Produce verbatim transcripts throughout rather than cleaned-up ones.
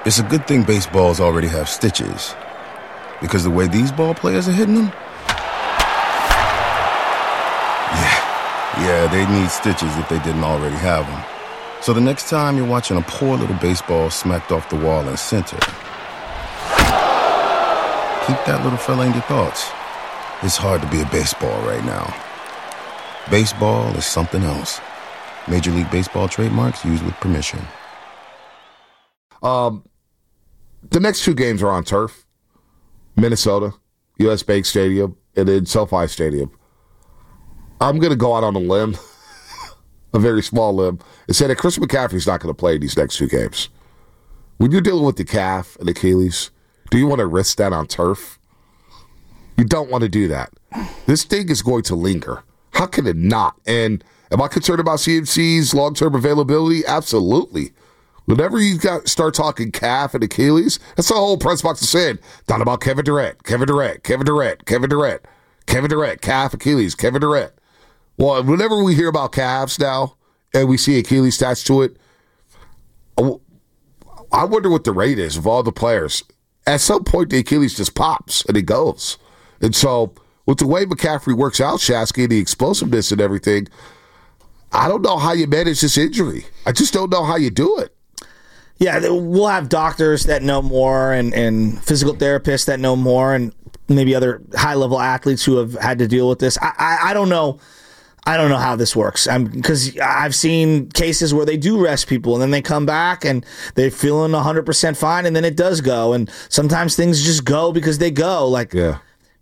It's a good thing baseballs already have stitches, because the way these ball players are hitting them, yeah, yeah, they need stitches if they didn't already have them. So the next time you're watching a poor little baseball smacked off the wall in center, keep that little fella in your thoughts. It's hard to be a baseball right now. Baseball is something else. Major League Baseball trademarks used with permission. Um, the next two games are on turf. Minnesota, U S. Bank Stadium, and then SoFi Stadium. I'm going to go out on a limb, a very small limb, and say that Chris McCaffrey's not going to play these next two games. When you're dealing with the calf and Achilles, do you want to risk that on turf? You don't want to do that. This thing is going to linger. How can it not? And am I concerned about C M C's long-term availability? Absolutely. Whenever you got start talking calf and Achilles, that's the whole press box is saying. Not about Kevin Durant, Kevin Durant, Kevin Durant, Kevin Durant, Kevin Durant, calf, Achilles, Kevin Durant. Well, whenever we hear about calves now and we see Achilles attached to it, I wonder what the rate is of all the players. At some point, the Achilles just pops and it goes. And so, with the way McCaffrey works out, Shasky, the explosiveness and everything, I don't know how you manage this injury. I just don't know how you do it. Yeah, we'll have doctors that know more and, and physical therapists that know more and maybe other high-level athletes who have had to deal with this. I, I, I don't know. I don't know how this works because I've seen cases where they do rest people and then they come back and they're feeling one hundred percent fine and then it does go. And sometimes things just go because they go. Like, yeah.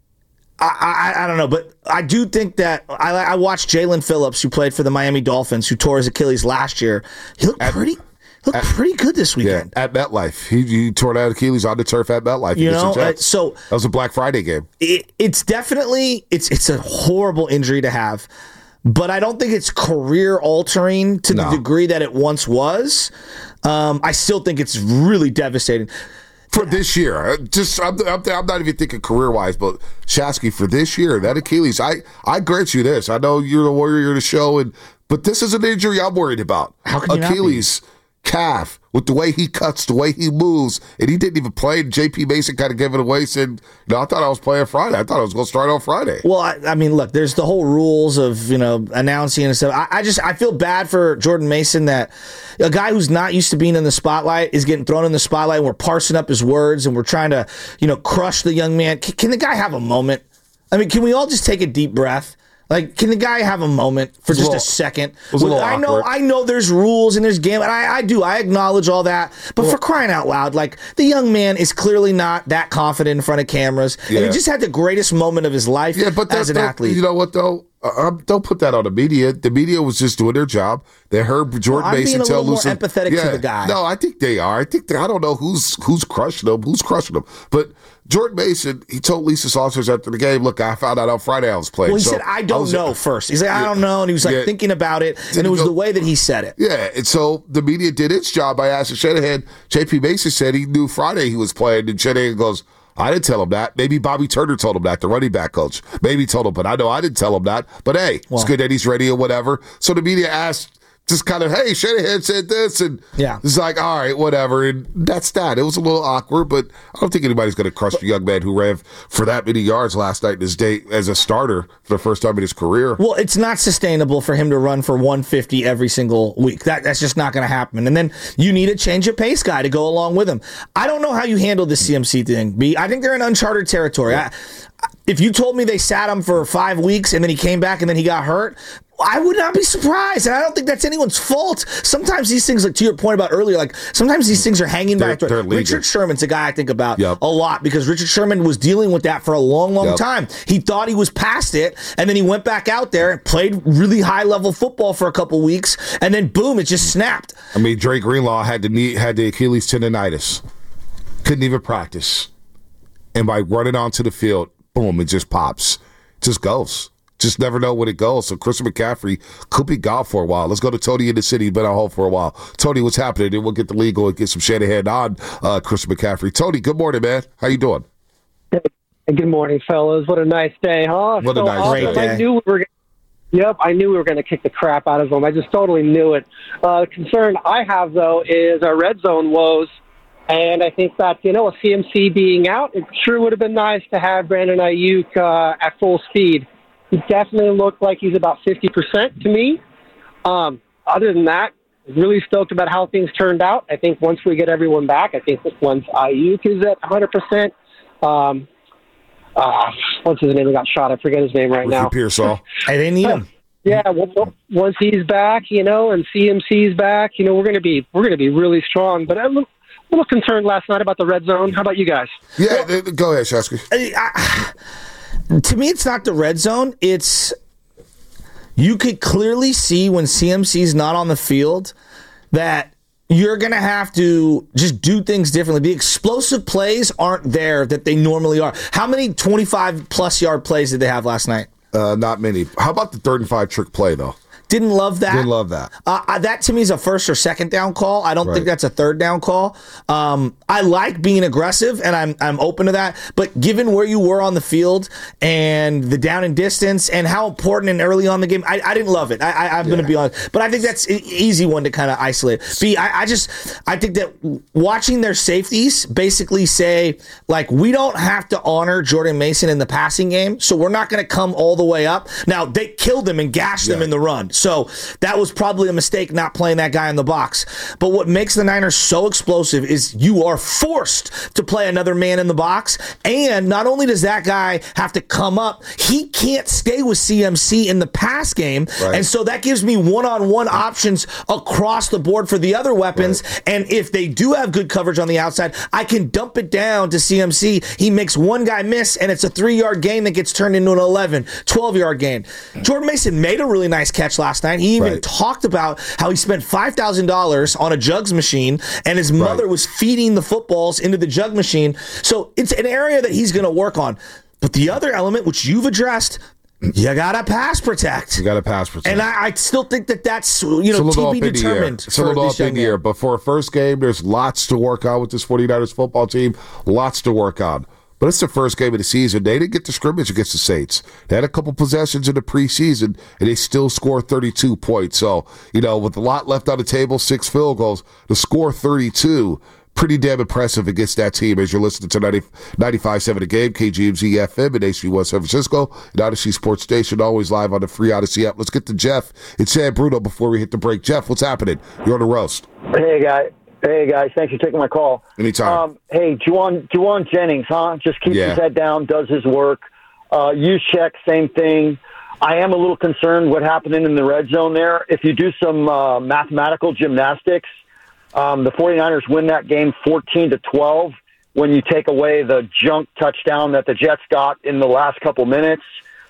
I, I I don't know, but I do think that I, I watched Jalen Phillips, who played for the Miami Dolphins, who tore his Achilles last year. He looked at, pretty looked at, pretty good this weekend. Yeah, at MetLife. He, he tore that Achilles on the turf at MetLife. You know, uh, so that was a Black Friday game. It, it's definitely it's it's a horrible injury to have, but I don't think it's career altering to no. the degree that it once was. Um, I still think it's really devastating. For this year, just I'm, I'm, I'm not even thinking career-wise, but Shasky, for this year, that Achilles, I, I grant you this. I know you're the warrior of the show, and but this is an injury I'm worried about. How can you Achilles, not be? Calf, with the way he cuts, the way he moves, and he didn't even play. J P Mason kind of gave it away, said, no, I thought I was playing Friday. I thought I was going to start on Friday. Well, I, I mean, look, there's the whole rules of, you know, announcing and stuff. I, I just, I feel bad for Jordan Mason that a guy who's not used to being in the spotlight is getting thrown in the spotlight and we're parsing up his words and we're trying to, you know, crush the young man. Can, can the guy have a moment? I mean, can we all just take a deep breath? Like, can the guy have a moment for just a, little, a second? A Well, I know, I know there's rules and there's game, and I, I do, I acknowledge all that. But well, for crying out loud, like, the young man is clearly not that confident in front of cameras, yeah. and he just had the greatest moment of his life yeah, but as an athlete. You know what though? Uh, don't put that on the media. The media was just doing their job. They heard Jordan well, Mason tell Lucas. I'm being a little more empathetic yeah, to the guy. No, I think they are. I think they, I don't know who's who's crushing them, who's crushing them. But Jordan Mason, he told Lisa Saunders after the game, "Look, I found out on Friday I was playing." Well, he so said, "I don't I was, know." First, he's like, "I don't know," and he was like yeah, thinking about it, and it was go, the way that he said it. Yeah, and so the media did its job by asking Shanahan. J P Mason said he knew Friday he was playing, and Shanahan goes, I didn't tell him that. Maybe Bobby Turner told him that, the running back coach. Maybe he told him, but I know I didn't tell him that. But hey, well, it's good that he's ready or whatever. So the media asked just kind of, hey, Shanahan said this. And yeah. it's like, all right, whatever. And that's that. It was a little awkward, but I don't think anybody's going to crush the young man who ran for that many yards last night in his day as a starter for the first time in his career. Well, it's not sustainable for him to run for one fifty every single week. That That's just not going to happen. And then you need a change of pace guy to go along with him. I don't know how you handle this C M C thing, B. I think they're in uncharted territory. Yeah. I, if you told me they sat him for five weeks and then he came back and then he got hurt, I would not be surprised, and I don't think that's anyone's fault. Sometimes these things, like to your point about earlier, like sometimes these things are hanging they're, back. They're Richard Sherman's a guy I think about yep. a lot because Richard Sherman was dealing with that for a long, long yep. time. He thought he was past it, and then he went back out there and played really high-level football for a couple weeks, and then boom, it just snapped. I mean, Drake Greenlaw had the knee, had the Achilles tendonitis, couldn't even practice, and by running onto the field, boom, it just pops, it just goes. Just never know when it goes. So Chris McCaffrey could be gone for a while. Let's go to Tony in the city. Been on hold for a while. Tony, what's happening? And we'll get the legal and get some Shanahan on uh, Chris McCaffrey. Tony, good morning, man. How you doing? Hey, good morning, fellas. What a nice day, huh? What so a nice awesome. day. I knew we were. Yep, I knew we were going to kick the crap out of them. I just totally knew it. Uh, concern I have though is our red zone woes. And I think that, you know, with C M C being out, it sure would have been nice to have Brandon Ayuk uh, at full speed. He definitely looked like he's about fifty percent to me. Um, other than that, really stoked about how things turned out. I think once we get everyone back, I think that once Ayuk is at one hundred percent, um, uh, what's his name? He got shot. I forget his name right Ricky now. Pearsall. Hey, they need him. Yeah, once he's back, you know, and C M C's back, you know, we're gonna be we're gonna be really strong. But I'm a little concerned last night about the red zone. How about you guys? Yeah, well, go ahead, Shasky. I, I, to me, it's not the red zone. It's you could clearly see when C M C's not on the field that you're going to have to just do things differently. The explosive plays aren't there that they normally are. How many twenty-five plus yard plays did they have last night? Uh, not many. How about the third and five trick play, though? Didn't love that. Didn't love that. Uh, that to me is a first or second down call. I don't Right. think that's a third down call. Um, I like being aggressive, and I'm I'm open to that. But given where you were on the field and the down and distance and how important and early on the game, I, I didn't love it. I, I, I'm Yeah. going to be honest, but I think that's an easy one to kind of isolate. B, I, I just I think that watching their safeties basically say like we don't have to honor Jordan Mason in the passing game, so we're not going to come all the way up. Now they killed them and gashed them Yeah. in the run, so that was probably a mistake not playing that guy in the box. But what makes the Niners so explosive is you are forced to play another man in the box. And not only does that guy have to come up, he can't stay with C M C in the pass game. Right. And so that gives me one-on-one options across the board for the other weapons. Right. And if they do have good coverage on the outside, I can dump it down to C M C. He makes one guy miss, and it's a three-yard gain that gets turned into an eleven, twelve-yard gain. Jordan Mason made a really nice catch last night. He even Right. talked about how he spent five thousand dollars on a jugs machine and his mother Right. was feeding the footballs into the jug machine. So it's an area that he's going to work on. But the other element, which you've addressed, you got to pass protect. You got to pass protect. And I, I still think that that's, you It's a know, little to up be in the air. determined It's a for little this up young in the air. man. But for a first game, there's lots to work on with this 49ers football team. Lots to work on. But it's the first game of the season. They didn't get the scrimmage against the Saints. They had a couple possessions in the preseason, and they still scored thirty-two points. So, you know, with a lot left on the table, six field goals, to score thirty-two, pretty damn impressive against that team. As you're listening to ninety, ninety-five point seven The Game, K G M Z F M, and H D one San Francisco, and Odyssey Sports Station, always live on the free Odyssey app. Let's get to Jeff and San Bruno before we hit the break. Jeff, what's happening? You're on the roast. Hey, guys. Hey, guys. Thanks for taking my call. Anytime. Um, hey, Juwan, Juwan Jennings, huh? Just keeps Yeah. his head down, does his work. Uh, use check, same thing. I am a little concerned what happening in the red zone there. If you do some uh, mathematical gymnastics, um, the 49ers win that game fourteen to twelve when you take away the junk touchdown that the Jets got in the last couple minutes.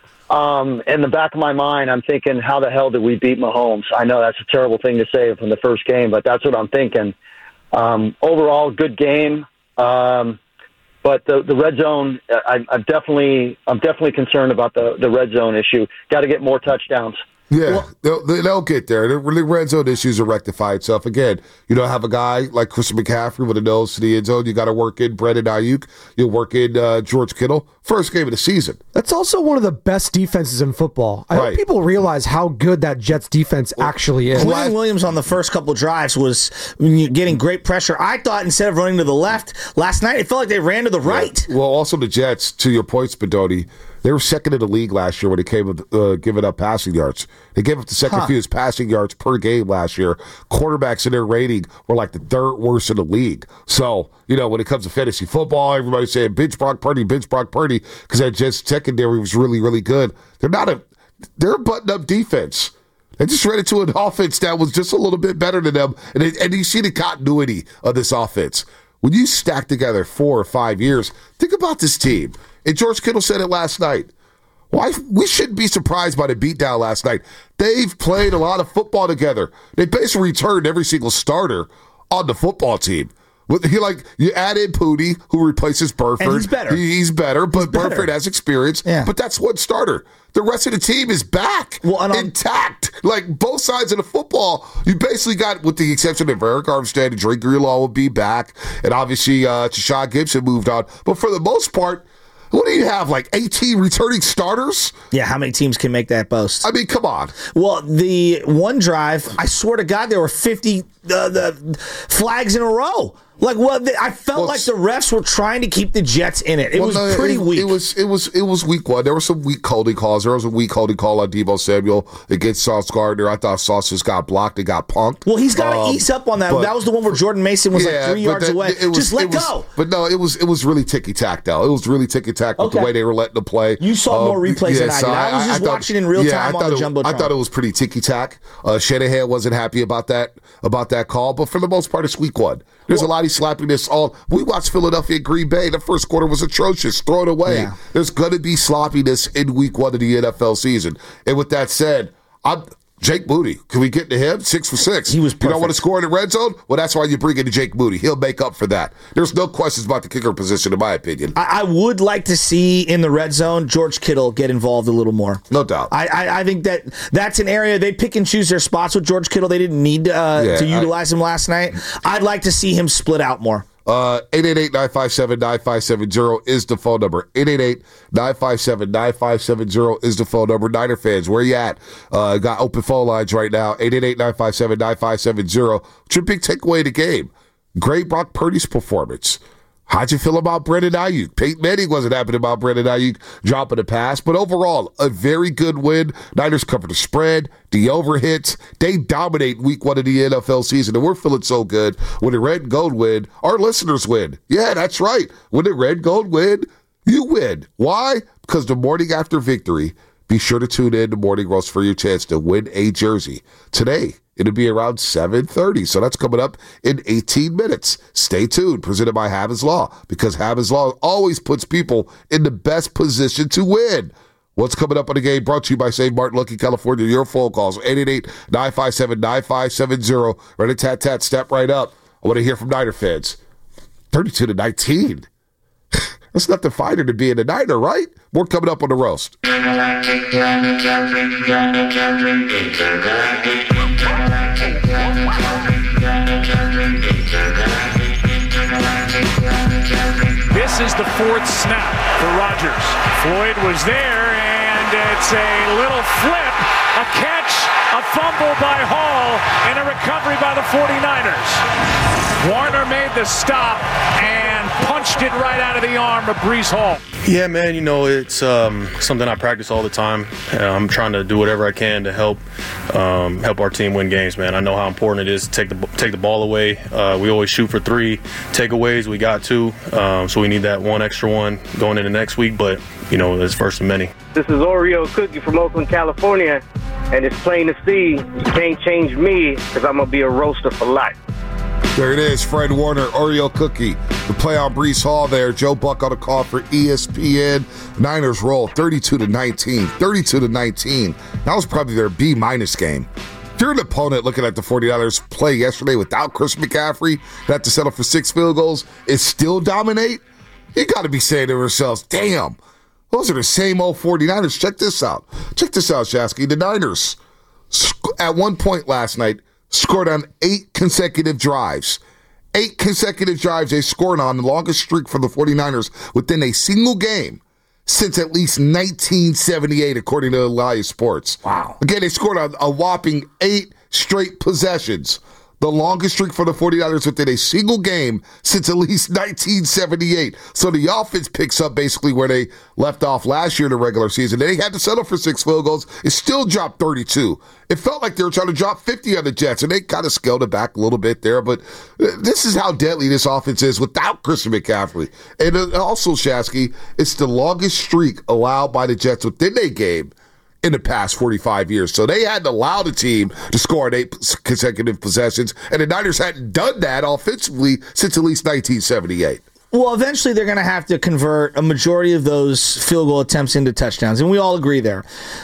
Um, in the back of my mind, I'm thinking, how the hell did we beat Mahomes? I know that's a terrible thing to say from the first game, but that's what I'm thinking. Um, overall, good game. Um, but the, the red zone, I, I'm definitely, I'm definitely concerned about the, the red zone issue. Got to get more touchdowns. Yeah, Well- they'll, they'll get there. The the red zone issues will rectify itself. Again, you don't have a guy like Christian McCaffrey with a nose to the end zone. You got to work in Brandon Ayuk. You work in uh, George Kittle. First game of the season. That's also one of the best defenses in football. I Right. hope people realize how good that Jets defense actually is. Quentin Williams on the first couple drives was getting great pressure. I thought instead of running to the left last night, it felt like they ran to the right. Well, also the Jets, to your point, Spadoni, they were second in the league last year when it came to uh, giving up passing yards. They gave up the second Huh. fewest passing yards per game last year. Quarterbacks in their rating were like the third worst in the league. So, you know, when it comes to fantasy football, everybody's saying bench Brock Purdy, bench Brock Purdy, because that Jets secondary was really, really good. They're not a, they're a button-up defense. They just ran into an offense that was just a little bit better than them. And, it, and you see the continuity of this offense. When you stack together four or five years, think about this team. And George Kittle said it last night. Why we shouldn't be surprised by the beatdown last night. They've played a lot of football together. They basically returned every single starter on the football team. With he like you add in Pooty, who replaces Burford. And he's better. He- he's better, but better. Burford has experience. Yeah. But that's one starter. The rest of the team is back, Well, and on- intact. Like both sides of the football, you basically got, with the exception of Eric Armstead and Drake Greenlaw will be back, and obviously uh, Tashawn Gibson moved on. But for the most part, what do you have, like eighteen returning starters? Yeah, how many teams can make that boast? I mean, come on. Well, the one drive, I swear to God, there were fifty uh, the flags in a row. Like, well, they, I felt Well, like the refs were trying to keep the Jets in it. It well, was no, pretty it, weak. It was it was it was week one. There were some weak holding calls. There was a weak holding call on Deebo Samuel against Sauce Gardner. I thought Sauce just got blocked and got punked. Well, he's got to Um, ease up on that. but- That was the one where Jordan Mason was Yeah, like three but yards that- away. it was- Just let it was- go. But no, it was it was really ticky tack though. It was really ticky tack with Okay. the way they were letting them play. You saw more replays than I did. I was just watching in real yeah, time I on thought the it- Jumbotron. I thought it was pretty ticky tack. Uh, Shanahan wasn't happy about that about that call, but for the most part, it's week one. There's a lot of slappiness. All we watched Philadelphia and Green Bay. The first quarter was atrocious. Throw it away. Yeah. There's going to be sloppiness in week one of the N F L season. And with that said, I'm Jake Moody. Can we get to him? Six for six. He was You don't want to perfect. score in the red zone? Well, that's why you bring in Jake Moody. He'll make up for that. There's no questions about the kicker position, in my opinion. I, I would like to see in the red zone George Kittle get involved a little more. No doubt. I, I, I think that that's an area they pick and choose their spots with George Kittle. They didn't need uh, Yeah, to I- utilize him last night. I'd like to see him split out more. Uh, eight eight eight, nine five seven, nine five seven zero is the phone number. eight eight eight, nine five seven, nine five seven zero is the phone number. Niner fans, where you at? Uh, got open phone lines right now. eight eight eight, nine five seven, nine five seven zero. What's your big takeaway of the game? Great Brock Purdy's performance. How'd you feel about Brandon Ayuk? Peyton Manning wasn't happy about Brandon Ayuk dropping a pass, but overall, a very good win. Niners covered the spread, the over hits. They dominate week one of the N F L season, and we're feeling so good. When the red and gold win, our listeners win. Yeah, that's right. When the red and gold win, you win. Why? Because the morning after victory, be sure to tune in to Morning Roast for your chance to win a jersey. Today, it'll be around seven thirty, so that's coming up in eighteen minutes. Stay tuned, presented by Habs Law, because Habs Law always puts people in the best position to win. What's coming up on the game brought to you by Saint Martin, Lucky, California. Your phone calls, eight eight eight, nine five seven, nine five seven zero. Ready, tat, tat, step right up. I want to hear from Niner fans. thirty-two to nineteen. That's nothing finer than being a Niner, right? More coming up on the roast. This is the fourth snap for Rodgers. Floyd was there, and it's a little flip, a catch, a fumble by Hall, and a recovery by the forty-niners. Warner made the stop and punched it right out of the arm of Breece Hall. Yeah, man, you know, it's um, something I practice all the time. Uh, I'm trying to do whatever I can to help um, help our team win games, man. I know how important it is to take the take the ball away. Uh, we always shoot for three takeaways. We got two, um, so we need that one extra one going into next week, but, you know, it's first of many. This is Oreo Cookie from Oakland, California, and it's plain to see you can't change me because I'm going to be a roaster for life. There it is, Fred Warner, Oreo Cookie. The play on Breece Hall there. Joe Buck on a call for E S P N. Niners roll thirty-two to nineteen. thirty-two to nineteen. That was probably their B-minus game. If you're an opponent looking at the forty-niners play yesterday without Chris McCaffrey, that had to settle for six field goals, and still dominate, you got to be saying to yourselves, damn, those are the same old forty-niners. Check this out. Check this out, Shasky. The Niners, at one point last night, scored on eight consecutive drives. Eight consecutive drives they scored on, the longest streak for the forty-niners within a single game since at least nineteen seventy-eight, according to Elias Sports. Wow. Again, they scored on a whopping eight straight possessions. The longest streak for the forty-niners within a single game since at least nineteen seventy-eight. So the offense picks up basically where they left off last year in the regular season. They had to settle for six field goals. It still dropped thirty-two. It felt like they were trying to drop fifty on the Jets, and they kind of scaled it back a little bit there. But this is how deadly this offense is without Christian McCaffrey. And also, Shasky, it's the longest streak allowed by the Jets within a game in the past forty-five years. So they hadn't allowed the team to score on eight consecutive possessions, and the Niners hadn't done that offensively since at least nineteen seventy-eight. Well, eventually they're going to have to convert a majority of those field goal attempts into touchdowns, and we all agree there.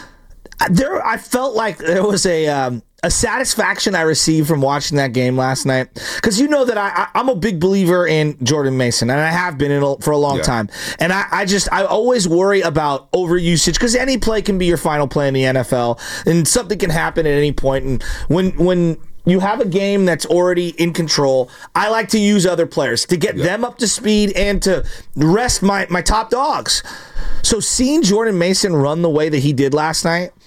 There, I felt like there was a um, a satisfaction I received from watching that game last night, because you know that I, I, I'm a big believer in Jordan Mason, and I have been in a, for a long Yeah. time. And I, I just I always worry about overusage, because any play can be your final play in the N F L, and something can happen at any point. And when when you have a game that's already in control, I like to use other players to get Yeah. them up to speed and to rest my, my top dogs. So seeing Jordan Mason run the way that he did last night,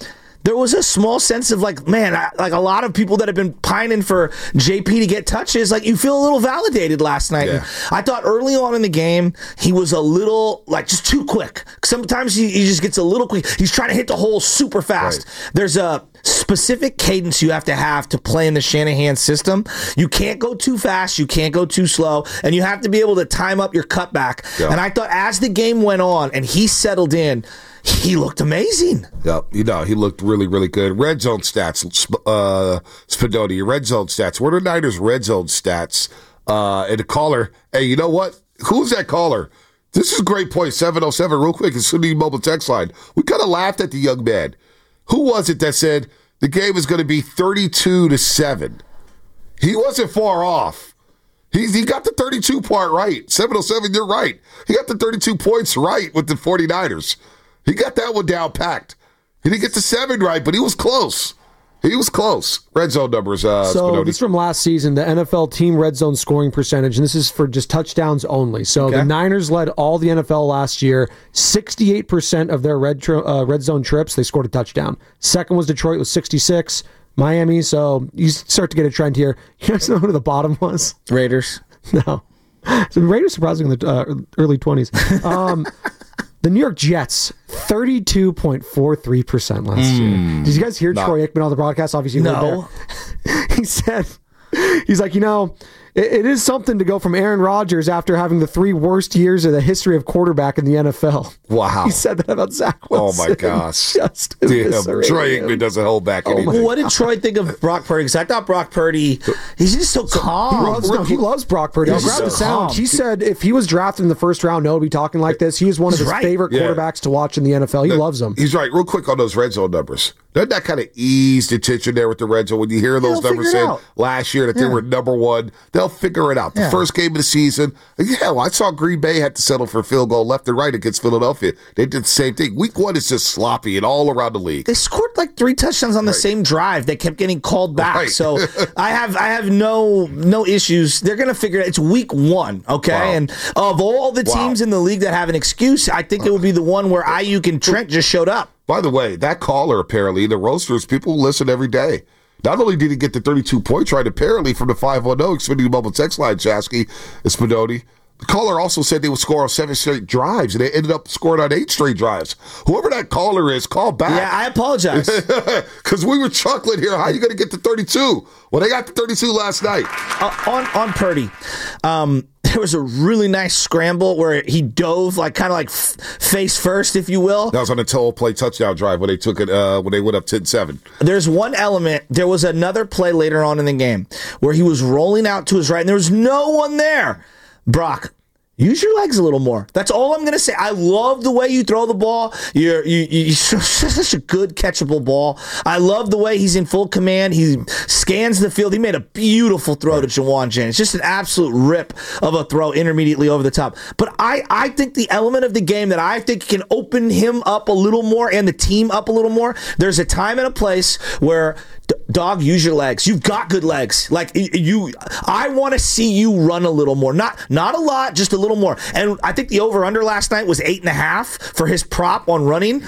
there was a small sense of like, man, I, like a lot of people that have been pining for J P to get touches, like you feel a little validated last night. Yeah. I thought early on in the game, he was a little like just too quick. Sometimes he, he just gets a little quick. He's trying to hit the hole super fast. Right. There's a specific cadence you have to have to play in the Shanahan system. You can't go too fast, you can't go too slow, and you have to be able to time up your cutback. Yeah. And I thought as the game went on and he settled in, he looked amazing. Yep, you know, he looked really, really good. Red zone stats, uh, Spinotti, red zone stats. What are Niners' red zone stats? Uh, and the caller, hey, you know what? Who's that caller? This is a great point, seven oh seven, real quick, it's Sunday Mobile text line. We kind of laughed at the young man. Who was it that said the game is going to be thirty-two to seven? He wasn't far off. He, he got the thirty-two part right. seven oh seven, you're right. He got the thirty-two points right with the 49ers. He got that one down packed. He didn't get the seven right, but he was close. He was close. Red zone numbers. Uh, so Spinotti. this is from last season, the N F L team red zone scoring percentage, and this is for just touchdowns only. So okay. the Niners led all the N F L last year. sixty-eight percent of their red tri- uh, red zone trips, they scored a touchdown. Second was Detroit with sixty-six. Miami, so you start to get a trend here. You guys know who the bottom was? Raiders. No. So Raiders surprisingly in the uh, early twenties. Um, the New York Jets, thirty-two point four three percent last mm, year. Did you guys hear no. Troy Aikman on the broadcast? Obviously, you no. heard there. He said, he's like, you know, it, it is something to go from Aaron Rodgers after having the three worst years of the history of quarterback in the N F L. Wow. He said that about Zach Wilson. Oh, my gosh. Just Damn, Troy Aikman doesn't hold back oh anything. What did Troy think of Brock Purdy? Because I thought Brock Purdy, he's just so, so calm. He loves, no, he loves Brock Purdy. I'll grab so the sound. Calm. He said if he was drafted in the first round, no one would be talking like this. He is one of his right. favorite yeah. quarterbacks to watch in the N F L. He no, loves them. He's right. Real quick on those red zone numbers. Doesn't that kind of ease the tension there with the red zone? When you hear those numbers said last year that yeah. they were number one, they'll figure it out. The yeah. first game of the season, yeah, well, I saw Green Bay had to settle for a field goal left and right against Philadelphia. They did the same thing. Week one is just sloppy and all around the league. They scored like three touchdowns on the right. same drive. They kept getting called back. Right. So I have I have no no issues. They're going to figure it out. It's week one, okay? Wow. And of all the teams wow. in the league that have an excuse, I think it would be the one where Ayuk and Trent just showed up. By the way, that caller, apparently, the roasters, people listen every day. Not only did he get the thirty-two points right, apparently, from the five oh Xfinity Mobile text line, Chasky and Spinotti, the caller also said they would score on seven straight drives, and they ended up scoring on eight straight drives. Whoever that caller is, call back. Yeah, I apologize. Because we were chuckling here. How are you going to get to thirty-two? Well, they got the thirty-two last night. Uh, on, on Purdy, um, there was a really nice scramble where he dove, like kind of like f- face first, if you will. That was on a total play touchdown drive when they took it, uh, when they went up ten seven. There's one element. There was another play later on in the game where he was rolling out to his right, and there was no one there. Brock, use your legs a little more. That's all I'm going to say. I love the way you throw the ball. You're you, you're such a good catchable ball. I love the way he's in full command. He scans the field. He made a beautiful throw to Jawan Jennings. Just an absolute rip of a throw intermediately over the top. But I, I think the element of the game that I think can open him up a little more and the team up a little more, there's a time and a place where dog, use your legs. You've got good legs. Like you, I want to see you run a little more. Not, not a lot, just a little more. And I think the over/under last night was eight and a half for his prop on running.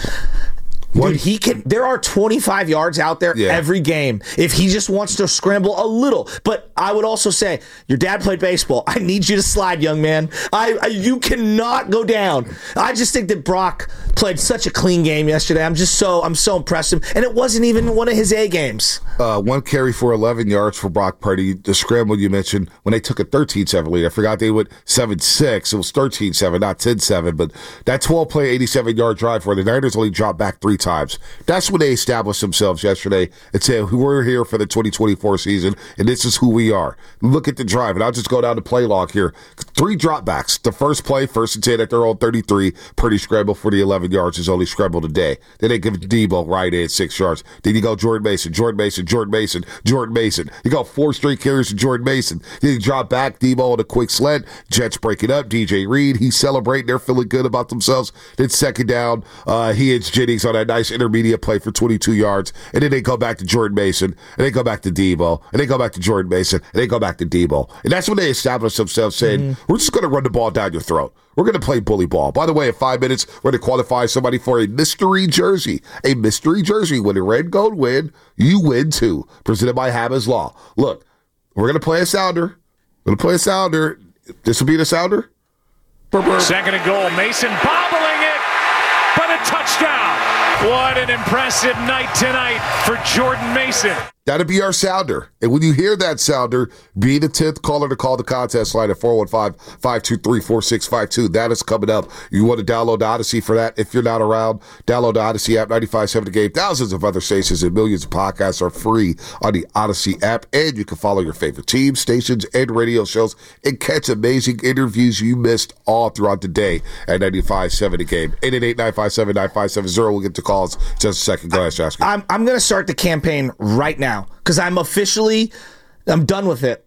Dude, he can. There are twenty-five yards out there yeah. every game if he just wants to scramble a little. But I would also say, your dad played baseball. I need you to slide, young man. I, I you cannot go down. I just think that Brock played such a clean game yesterday. I'm just so I'm so impressed. And it wasn't even one of his A games. Uh, one carry for eleven yards for Brock Purdy. The scramble you mentioned when they took a thirteen seven lead. I forgot they went seven six. It was thirteen seven, not ten seven. But that twelve play, eighty-seven yard drive where the Niners only dropped back three times. That's when they established themselves yesterday and said, we're here for the twenty twenty-four season, and this is who we are. Look at the drive, and I'll just go down to play log here. Three dropbacks. The first play, first and ten at their own thirty-three. Purdy scramble for the eleven yards. His only scramble today. Then they give Debo right in six yards. Then you go Jordan Mason, Jordan Mason, Jordan Mason, Jordan Mason. You go four straight carries to Jordan Mason. Then you drop back, Debo on a quick slant. Jets break it up. D J Reed, he's celebrating. They're feeling good about themselves. Then second down, uh, he hits Jennings on that nice intermediate play for twenty-two yards, and then they go back to Jordan Mason, and they go back to Debo, and they go back to Jordan Mason, and they go back to Debo. And that's when they establish themselves saying, mm-hmm. we're just going to run the ball down your throat. We're going to play bully ball. By the way, in five minutes, we're going to qualify somebody for a mystery jersey. A mystery jersey. When the Red Gold win, you win too. Presented by Habba's Law. Look, we're going to play a sounder. We're going to play a sounder. This will be the sounder. Second and goal. Mason bobbling it, but a touchdown. What an impressive night tonight for Jordan Mason. That'll be our sounder. And when you hear that sounder, be the tenth caller to call the contest line at four one five, five two three, four six five two. That is coming up. You want to download the Odyssey for that? If you're not around, download the Odyssey app, ninety-five point seven The Game. Thousands of other stations and millions of podcasts are free on the Odyssey app. And you can follow your favorite teams, stations, and radio shows and catch amazing interviews you missed all throughout the day at ninety-five point seven The Game. eight eight eight, nine five seven, nine five seven zero. We'll get to calls in just a second. Go ahead, Shasky. I'm, I'm going to start the campaign right now. Because I'm officially, I'm done with it.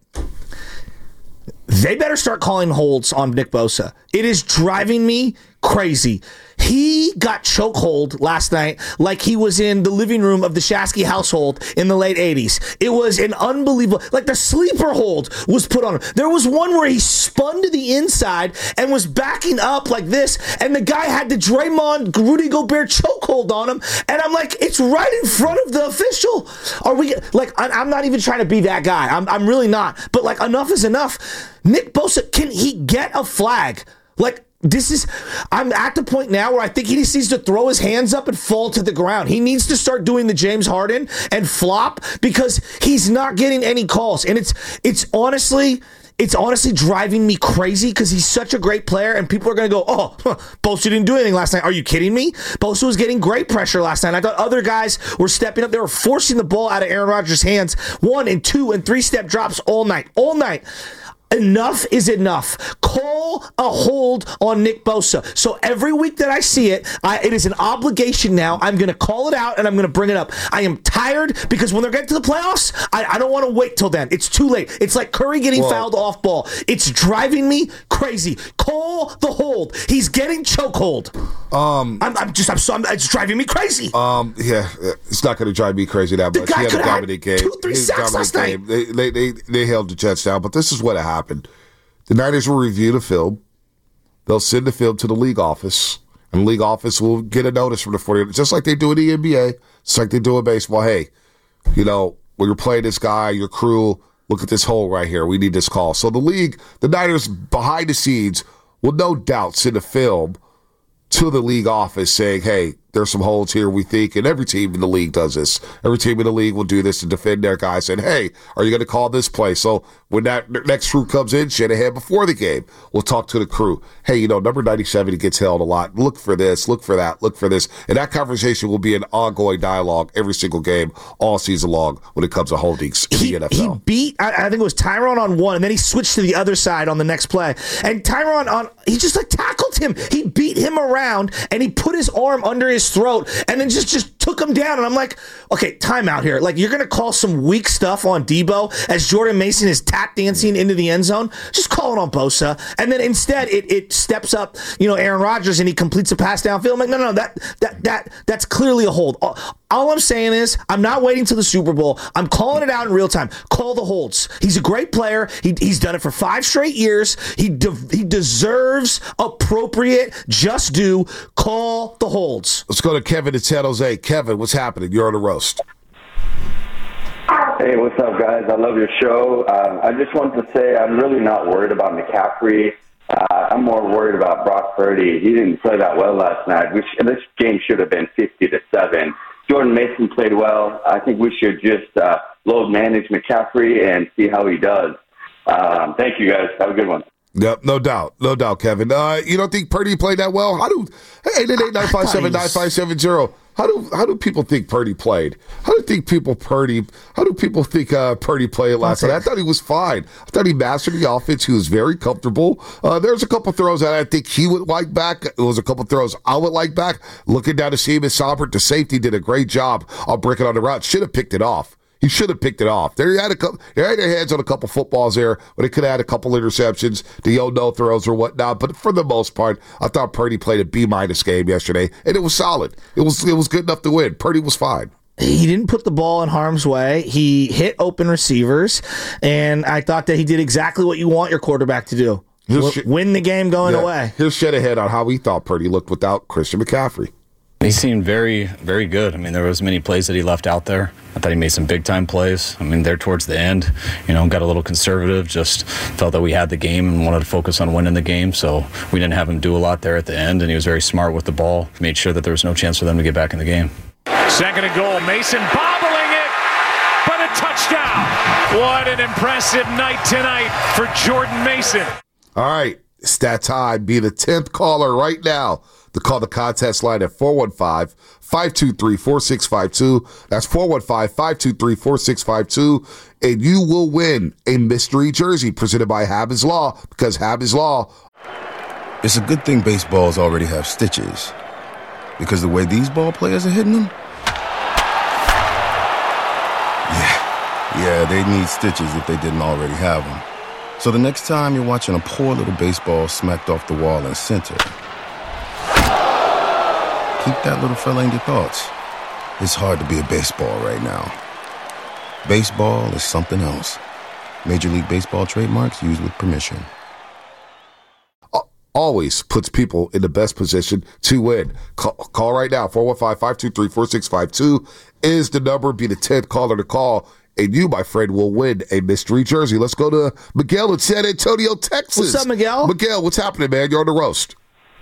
They better start calling holds on Nick Bosa. It is driving me crazy. He got chokehold last night like he was in the living room of the Shasky household in the late eighties. It was an unbelievable, like the sleeper hold was put on him. There was one where he spun to the inside and was backing up like this, and the guy had the Draymond Rudy Gobert chokehold on him, and I'm like, it's right in front of the official. Are we, like, I'm not even trying to be that guy. I'm, I'm really not. But, like, enough is enough. Nick Bosa, can he get a flag? Like, This is, I'm at the point now where I think he just needs to throw his hands up and fall to the ground. He needs to start doing the James Harden and flop because he's not getting any calls. And it's, it's honestly, it's honestly driving me crazy because he's such a great player and people are going to go, oh, huh, Bosa didn't do anything last night. Are you kidding me? Bosa was getting great pressure last night. I thought other guys were stepping up. They were forcing the ball out of Aaron Rodgers' hands. One and two and three step drops all night, all night. Enough is enough. Call a hold on Nick Bosa. So every week that I see it, I, it is an obligation now. I'm going to call it out and I'm going to bring it up. I am tired because when they're getting to the playoffs, I, I don't want to wait till then. It's too late. It's like Curry getting Whoa. fouled off ball. It's driving me crazy. Call the hold. He's getting chokehold. Um, I'm, I'm just, I'm, so, I'm, it's driving me crazy. Um, yeah, it's not going to drive me crazy that much. The guy he had could a dominant have game. two, three sacks last night. They, they, they, they held the Jets down, but this is what happened. The Niners will review the film. They'll send the film to the league office, and the league office will get a notice from the forty-niners, just like they do in the N B A, just like they do in baseball. Hey, you know, when you're playing this guy, your crew, look at this hole right here. We need this call. So the league, the Niners behind the scenes will no doubt send a film to the league office saying, hey, there's some holes here, we think, and every team in the league does this. Every team in the league will do this to defend their guys, saying, hey, are you going to call this play? So when that next crew comes in, Shanahan, before the game, we'll talk to the crew. Hey, you know, number ninety-seven, he gets held a lot. Look for this, look for that, look for this. And that conversation will be an ongoing dialogue every single game, all season long, when it comes to holdings in he, the N F L. He beat, I, I think it was Tyron on one, and then he switched to the other side on the next play. And Tyron, on he just like tackled him. He beat him around, and he put his arm under his throat, and then just, just took him down. And I'm like, okay, time out here. Like, you're going to call some weak stuff on Debo as Jordan Mason is tap dancing into the end zone? Just call it on Bosa. And then instead, it it steps up, you know, Aaron Rodgers, and he completes a pass downfield. I'm like, no, no, that that that that's clearly a hold. All, all I'm saying is, I'm not waiting till the Super Bowl. I'm calling it out in real time. Call the holds. He's a great player. He, he's done it for five straight years. He de- he deserves appropriate, just due. Call the holds. Let's go to Kevin in San Jose. Kevin, what's happening? You're on the roast. Hey, what's up, guys? I love your show. Um, I just want to say I'm really not worried about McCaffrey. Uh, I'm more worried about Brock Purdy. He didn't play that well last night. Which, this game should have been fifty to seven. Jordan Mason played well. I think we should just uh, load manage McCaffrey and see how he does. Um, thank you, guys. Have a good one. Yep, no doubt. No doubt, Kevin. Uh, you don't think Purdy played that well? How do eight eight eight, nine five seven, nine five seven zero. How do how do people think Purdy played? How do think people Purdy? How do people think uh, Purdy played last night? I thought he was fine. I thought he mastered the offense. He was very comfortable. Uh, there's a couple throws that I think he would like back. It was a couple throws I would like back. Looking down to see him, Sobert, the safety, did a great job on breaking on the route. Should have picked it off. He should have picked it off. They had a couple, they had their hands on a couple footballs there, but they could have had a couple interceptions, the no throws or whatnot. But for the most part, I thought Purdy played a B-minus game yesterday, and it was solid. It was it was good enough to win. Purdy was fine. He didn't put the ball in harm's way. He hit open receivers, and I thought that he did exactly what you want your quarterback to do. W- sh- win the game going yeah, away. Here's Shanahan on how he thought Purdy looked without Christian McCaffrey. He seemed very, very good. I mean, there was many plays that he left out there. I thought he made some big-time plays. I mean, there towards the end, you know, got a little conservative, just felt that we had the game and wanted to focus on winning the game, so we didn't have him do a lot there at the end, and he was very smart with the ball, made sure that there was no chance for them to get back in the game. Second and goal, Mason bobbling it, but a touchdown. What an impressive night tonight for Jordan Mason. All right, it's that time. Be the tenth caller right now to call the contest line at four one five, five two three, four six five two. That's four one five, five two three, four six five two. And you will win a mystery jersey presented by Habs Law, because Habs Law. It's a good thing baseballs already have stitches, because the way these ball players are hitting them, yeah, yeah, they need stitches if they didn't already have them. So the next time you're watching a poor little baseball smacked off the wall in center, keep that little fella in your thoughts. It's hard to be a baseball right now. Baseball is something else. Major League Baseball trademarks used with permission. Always puts people in the best position to win. Call, call right now. four one five, five two three, four six five two is the number. Be the tenth caller to call, and you, my friend, will win a mystery jersey. Let's go to Miguel in San Antonio, Texas. What's up, Miguel? Miguel, what's happening, man? You're on the roast.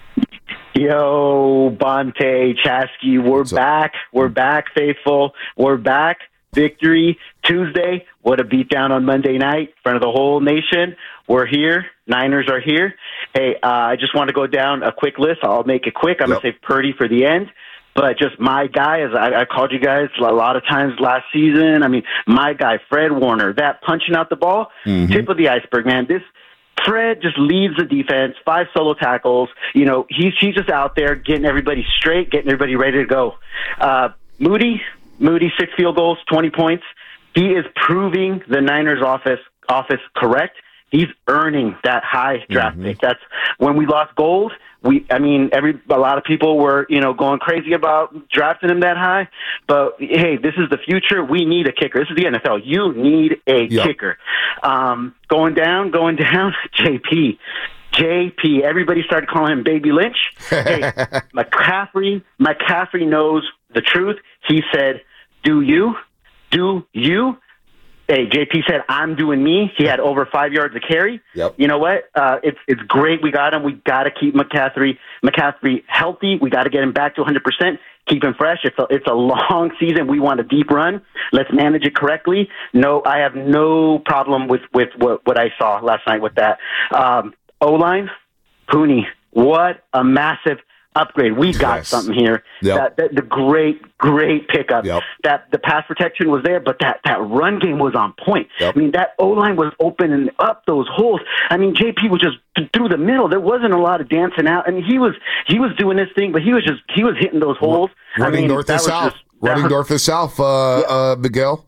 Yo, Bonte, Chasky, we're What's up? back. We're back, faithful. We're back. Victory Tuesday. What a beatdown on Monday night in front of the whole nation. We're here. Niners are here. Hey, uh, I just want to go down a quick list. I'll make it quick. I'm Yep. going to save Purdy for the end. But just my guy, as I, I called you guys a lot of times last season. I mean, my guy, Fred Warner, that punching out the ball, Mm-hmm. tip of the iceberg, man. This Fred just leads the defense, five solo tackles. You know, he's he's just out there getting everybody straight, getting everybody ready to go. Uh, Moody, Moody, six field goals, twenty points. He is proving the Niners office office correct. He's earning that high draft Mm-hmm. pick. That's when we lost Gold. We, I mean, every a lot of people were, you know, going crazy about drafting him that high. But hey, this is the future. We need a kicker. This is the N F L. You need a Yep. kicker. Um, going down, going down. J P, J P. Everybody started calling him Baby Lynch. Hey, McCaffrey. McCaffrey knows the truth. He said, "Do you? Do you?" Hey, J P said, "I'm doing me." He had over five yards of carry. Yep. You know what? Uh, it's it's great. We got him. We got to keep McCaffrey McCaffrey healthy. We got to get him back to one hundred percent. Keep him fresh. It's a it's a long season. We want a deep run. Let's manage it correctly. No, I have no problem with with what what I saw last night with that. Um, O-line, Pooney. What a massive upgrade. We got Yes. something here. Yep. That, that, the great, great pickup. Yep. That the pass protection was there, but that, that run game was on point. Yep. I mean, that O-line was opening up those holes. I mean, J P was just through the middle. There wasn't a lot of dancing out. I mean, he was he was doing his thing, but he was just he was hitting those holes. Running I mean, north that and was south. just- that Running was- north and south, uh, Yeah. uh, Miguel.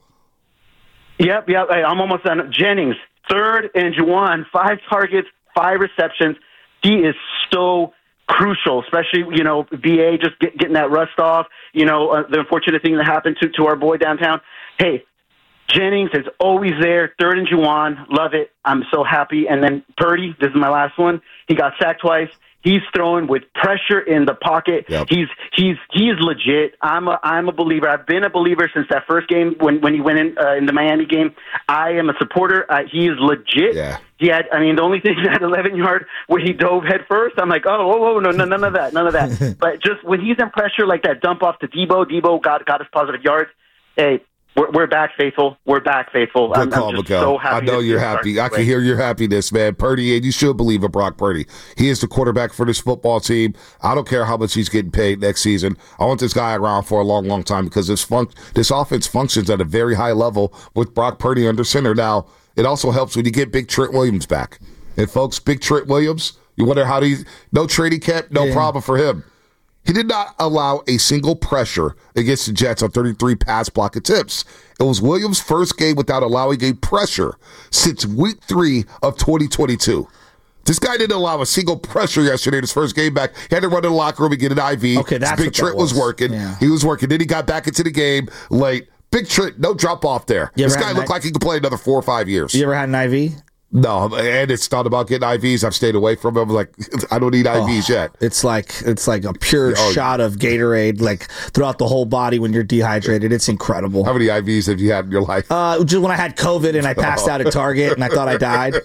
Yep, yep. Hey, I'm almost done. Jennings, third and Juwan, five targets, five receptions. He is so crucial, especially, you know, V A just get, getting that rust off. You know, uh, the unfortunate thing that happened to, to our boy downtown. Hey, Jennings is always there. Third and Juwan. Love it. I'm so happy. And then Purdy, this is my last one. He got sacked twice. He's throwing with pressure in the pocket. Yep. He's he's he's legit. I'm a I'm a believer. I've been a believer since that first game when when he went in uh, in the Miami game. I am a supporter. Uh, he is legit. Yeah. He had. I mean, the only thing that eleven yard where he dove head first. I'm like, oh, whoa, whoa, no, no, none of that, none of that. But just when he's in pressure like that, dump off to Debo. Debo got got his positive yards. Hey. We're, we're back, faithful. We're back, faithful. Good I'm, call, I'm just Miguel. so happy. I know to you're see it happy. start I this can way. hear your happiness, man. Purdy, and you should believe in Brock Purdy. He is the quarterback for this football team. I don't care how much he's getting paid next season. I want this guy around for a long, long time because this fun- this offense functions at a very high level with Brock Purdy under center. Now, it also helps when you get Big Trent Williams back. And folks, Big Trent Williams, you wonder how he no trading cap, no Yeah. problem for him. He did not allow a single pressure against the Jets on thirty-three pass block attempts. It was Williams' first game without allowing a pressure since week three of twenty twenty-two. This guy didn't allow a single pressure yesterday in his first game back. He had to run to the locker room and get an I V. Okay, that's Big what Trent that was. was working. Yeah. He was working. Then he got back into the game late. Big Trent, no drop off there. You This ever guy had looked an I- like he could play another four or five years. You ever had an I V? No, and it's not about getting I Vs. I've stayed away from them. Like, I don't need I Vs Oh, yet. It's like it's like a pure Oh. shot of Gatorade, like throughout the whole body when you're dehydrated. It's incredible. How many I Vs have you had in your life? Uh, just when I had COVID and I passed out at Target and I thought I died.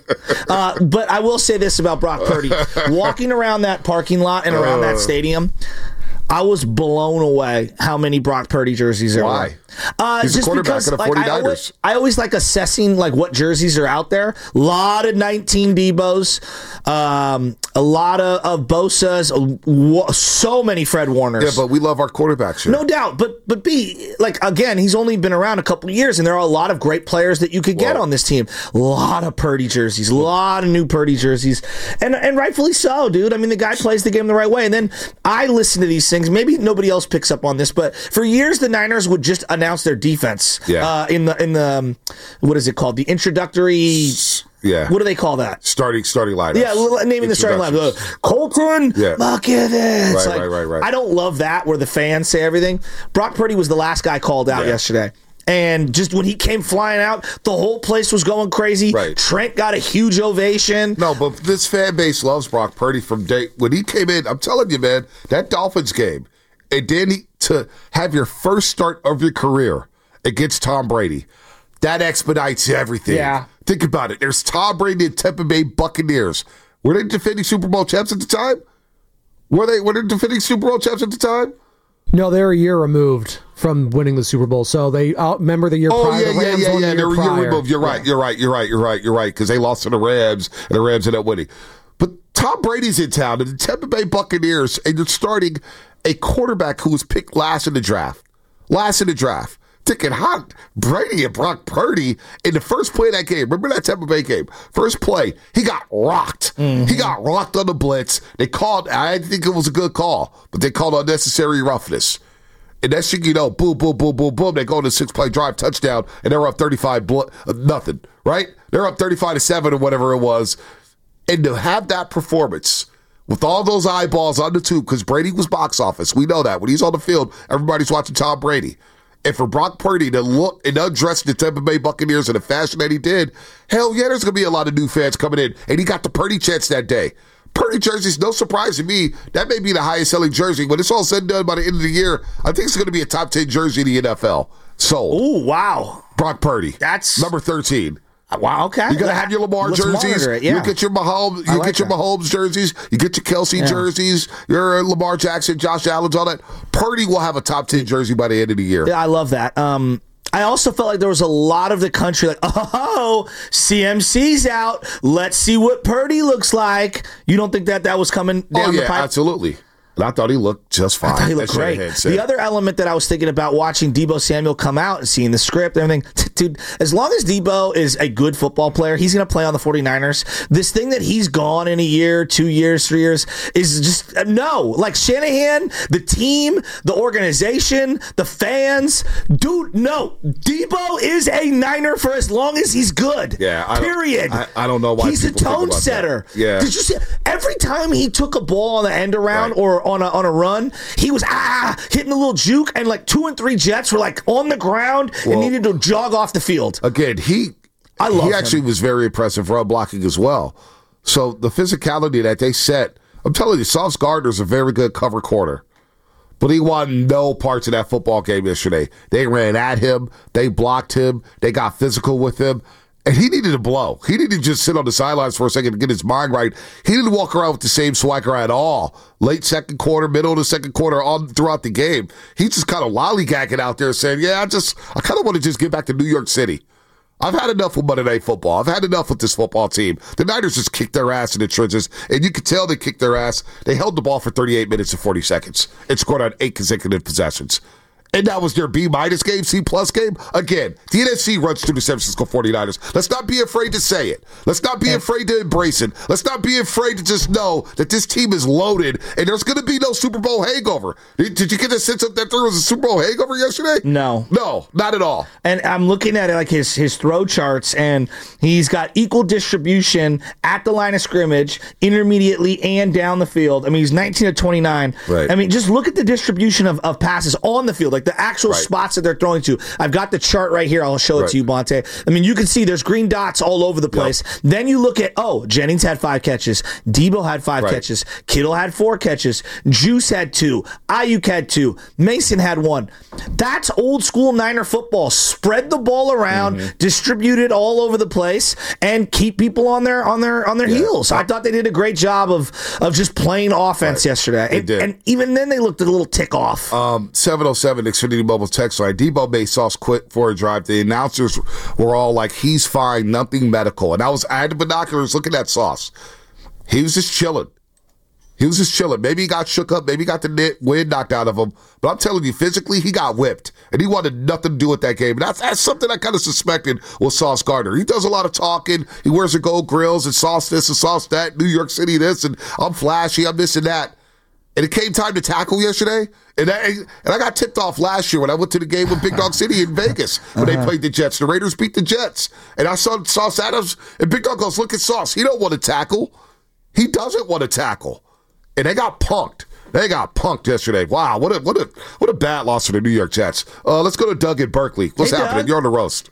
Uh, but I will say this about Brock Purdy: walking around that parking lot and around that stadium, I was blown away how many Brock Purdy jerseys there Why? were. Uh, He's a just quarterback because, of the like, I forty-niners. always, I always like assessing like what jerseys are out there. A lot of nineteen Debos, um, a lot of, of Bosa's, w- so many Fred Warners. Yeah, but we love our quarterbacks here. No doubt, but but B, like again, he's only been around a couple of years, and there are a lot of great players that you could get Well- on this team. A lot of Purdy jerseys, a lot of new Purdy jerseys, and and rightfully so, dude. I mean, the guy plays the game the right way. And then I listen to these things. Maybe nobody else picks up on this, but for years the Niners would just announce their defense. Yeah. Uh, in the in the um, what is it called? The introductory. Yeah. What do they call that? Starting starting lineups. Yeah, l- naming the starting lineup. Uh, Colton Yeah. Buckevitz. Right, Like, right, right, right. I don't love that where the fans say everything. Brock Purdy was the last guy called out Yeah. yesterday. And just when he came flying out, the whole place was going crazy. Right. Trent got a huge ovation. No, but this fan base loves Brock Purdy from day when he came in. I'm telling you, man, that Dolphins game, and then he, to have your first start of your career against Tom Brady, that expedites everything. Yeah. Think about it. There's Tom Brady and Tampa Bay Buccaneers. Were they defending Super Bowl champs at the time? Were they were they defending Super Bowl champs at the time? No, they're a year removed from winning the Super Bowl. So they uh, remember the year Oh prior. yeah, the yeah, Rams yeah, won the yeah. They year were a year prior. removed. You're right. You're right. You're right. You're right. You're right. Because they lost to the Rams, and the Rams ended up winning. But Tom Brady's in town, and the Tampa Bay Buccaneers, and you're starting a quarterback who was picked last in the draft. Last in the draft. Thinking hot Brady and Brock Purdy in the first play of that game. Remember that Tampa Bay game? First play, he got rocked. Mm-hmm. He got rocked on the blitz. They called, I didn't think it was a good call, but they called unnecessary roughness. And next thing you know, boom, boom, boom, boom, boom. They go on a six-play drive, touchdown, and they're up thirty-five, bl- uh, nothing, right? They're up thirty-five to seven or whatever it was. And to have that performance with all those eyeballs on the tube, because Brady was box office. We know that. When he's on the field, everybody's watching Tom Brady. And for Brock Purdy to look and undress the Tampa Bay Buccaneers in the fashion that he did, hell yeah, there's going to be a lot of new fans coming in. And he got the Purdy chance that day. Purdy jerseys, no surprise to me. That may be the highest selling jersey. When it's all said and done by the end of the year, I think it's going to be a top ten jersey in the N F L. Sold. Ooh, wow. Brock Purdy. That's number thirteen. Wow, okay. You gotta have your Lamar Let's jerseys. monitor it, yeah. You get your Mahomes. I You like get your that. Mahomes jerseys. You get your Kelsey Yeah. jerseys. Your Lamar Jackson, Josh Allen's, all that. Purdy will have a top ten jersey by the end of the year. Yeah, I love that. Um, I also felt like there was a lot of the country like, oh, C M C's out. Let's see what Purdy looks like. You don't think that that was coming down Oh the yeah, pipe? absolutely. And I thought he looked just fine. I thought he looked That's what I great. had said. The other element that I was thinking about watching Deebo Samuel come out and seeing the script and everything, dude, as long as Deebo is a good football player, he's going to play on the 49ers. This thing that he's gone in a year, two years, three years is just uh, no. Like Shanahan, the team, the organization, the fans, dude, no. Deebo is a Niner for as long as he's good. Yeah, I don't- period. I- I don't know why he's a people think tone about that. setter. Yeah. Did you see every time he took a ball on the end around Right. or on a on a run, he was ah hitting a little juke, and like two and three Jets were like on the ground Well- and needed to jog off the field. Again, he I love he actually him. was very impressive run blocking as well. So the physicality that they set, I'm telling you, Sauce Gardner's a very good cover corner. But he won no parts of that football game yesterday. They ran at him, they blocked him, they got physical with him, and he needed to blow. He didn't just sit on the sidelines for a second to get his mind right. He didn't walk around with the same swagger at all. Late second quarter, middle of the second quarter, all throughout the game. He's just kind of lollygagging out there saying, yeah, I just, I kind of want to just get back to New York City. I've had enough with Monday Night Football. I've had enough with this football team. The Niners just kicked their ass in the trenches, and you could tell they kicked their ass. They held the ball for thirty-eight minutes and forty seconds and scored on eight consecutive possessions. And that was their B-minus game, C-plus game. Again, the N F C runs through the San Francisco forty-niners. Let's not be afraid to say it. Let's not be afraid to embrace it. Let's not be afraid to just know that this team is loaded and there's going to be no Super Bowl hangover. Did, did you get the sense of that there was a Super Bowl hangover yesterday? No. No, not at all. And I'm looking at it like his, his throw charts, and he's got equal distribution at the line of scrimmage, intermediately, and down the field. I mean, he's nineteen of twenty-nine. Right. I mean, just look at the distribution of, of passes on the field, like the actual Right. spots that they're throwing to. I've got the chart right here. I'll show it Right. to you, Bonte. I mean, you can see there's green dots all over the place. Yep. Then you look at, oh, Jennings had five catches. Debo had five Right. catches. Kittle had four catches. Juice had two. Ayuk had two. Mason had one. That's old school Niner football. Spread the ball around, mm-hmm. distribute it all over the place, and keep people on their on their on their yeah. heels. I thought they did a great job of of just playing offense right. yesterday. They and, did. and even then they looked a little tick off. Um, seven oh seven Xfinity Mobile text line. Debo made Sauce quit for a drive. The announcers were all like, he's fine, nothing medical. And I was I had the binoculars looking at Sauce. He was just chilling. He was just chilling. Maybe he got shook up. Maybe he got the net, wind knocked out of him. But I'm telling you, physically, he got whipped. And he wanted nothing to do with that game. And that's, that's something I kind of suspected with Sauce Gardner. He does a lot of talking. He wears the gold grills and sauce this and sauce that, New York City this, and I'm flashy, I'm this and that. And it came time to tackle yesterday. And I, and I got tipped off last year when I went to the game with Big Dog City in Vegas when uh-huh. they played the Jets. The Raiders beat the Jets. And I saw Sauce Adams, and Big Dog goes, look at Sauce. He don't want to tackle. He doesn't want to tackle. And they got punked. They got punked yesterday. Wow, what a what a what a bad loss for the New York Jets. Uh, let's go to Doug in Berkeley. What's hey, happening? Doug. You're on the roast.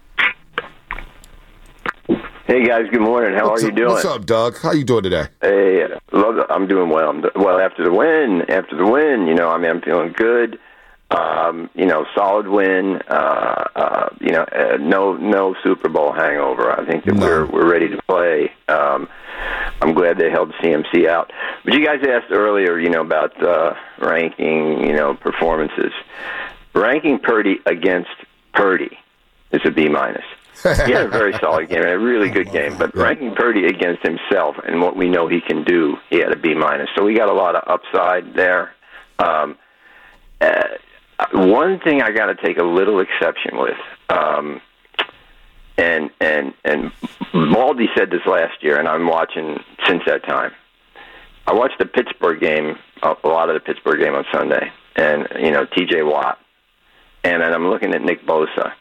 Hey guys, good morning. How what's are up, you doing? What's up, Doug? How you doing today? Hey, love. The, I'm doing well. I'm do, well after the win. After the win, you know, I mean, I'm feeling good. Um, you know, solid win. Uh, uh, you know, uh, no no Super Bowl hangover. I think that no. we're we're ready to play. Um, I'm glad they held C M C out. But you guys asked earlier, you know, about uh, ranking, you know, performances. Ranking Purdy against Purdy is a B minus. He had a very solid game and a really good game. But ranking Purdy against himself and what we know he can do, he had a B minus. So we got a lot of upside there. Um, uh, one thing I got to take a little exception with. Um, And and and Baldy said this last year, and I'm watching since that time. I watched the Pittsburgh game, a lot of the Pittsburgh game on Sunday, and you know T J Watt, and then I'm looking at Nick Bosa.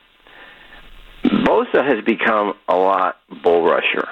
Bosa has become a lot bull rusher.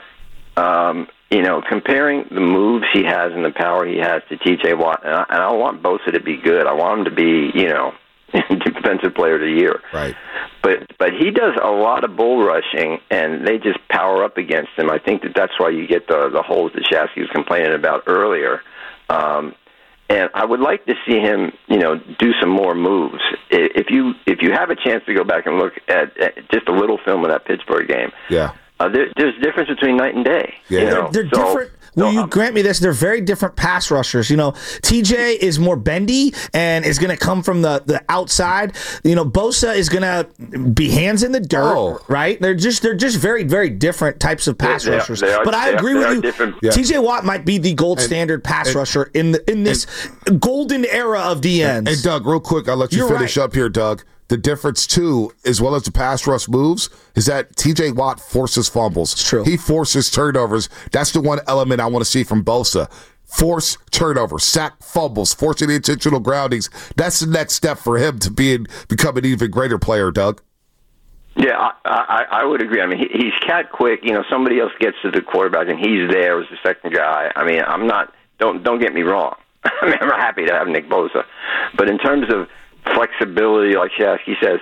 Um, you know, comparing the moves he has and the power he has to T J Watt, and I, and I want Bosa to be good. I want him to be, you know, defensive player of the year. Right. But but he does a lot of bull rushing, and they just power up against him. I think that that's why you get the the holes that Shasky was complaining about earlier. Um, and I would like to see him, you know, do some more moves. If you if you have a chance to go back and look at, at just a little film of that Pittsburgh game, yeah, uh, there, there's a difference between night and day. Yeah, you know? they're, they're so, different. Will you grant me this? They're very different pass rushers. You know, T J is more bendy and is going to come from the, the outside. You know, Bosa is going to be hands in the dirt, oh. right? They're just they're just very very different types of pass they, they rushers. Are, they are, but I agree with you. Yeah. T J Watt might be the gold and, standard pass and, rusher in the in this and, golden era of D Ns. And, and Doug, real quick, I'll let you You're finish right. up here, Doug. The difference, too, as well as the pass rush moves, is that T J Watt forces fumbles. It's true. He forces turnovers. That's the one element I want to see from Bosa. Force turnovers, sack fumbles, forcing intentional groundings. That's the next step for him to be become an even greater player, Doug. Yeah, I, I, I would agree. I mean, he, he's cat quick. You know, somebody else gets to the quarterback, and he's there as the second guy. I mean, I'm not. Don't don't get me wrong. I mean, I'm happy to have Nick Bosa, but in terms of flexibility, like Shasky says,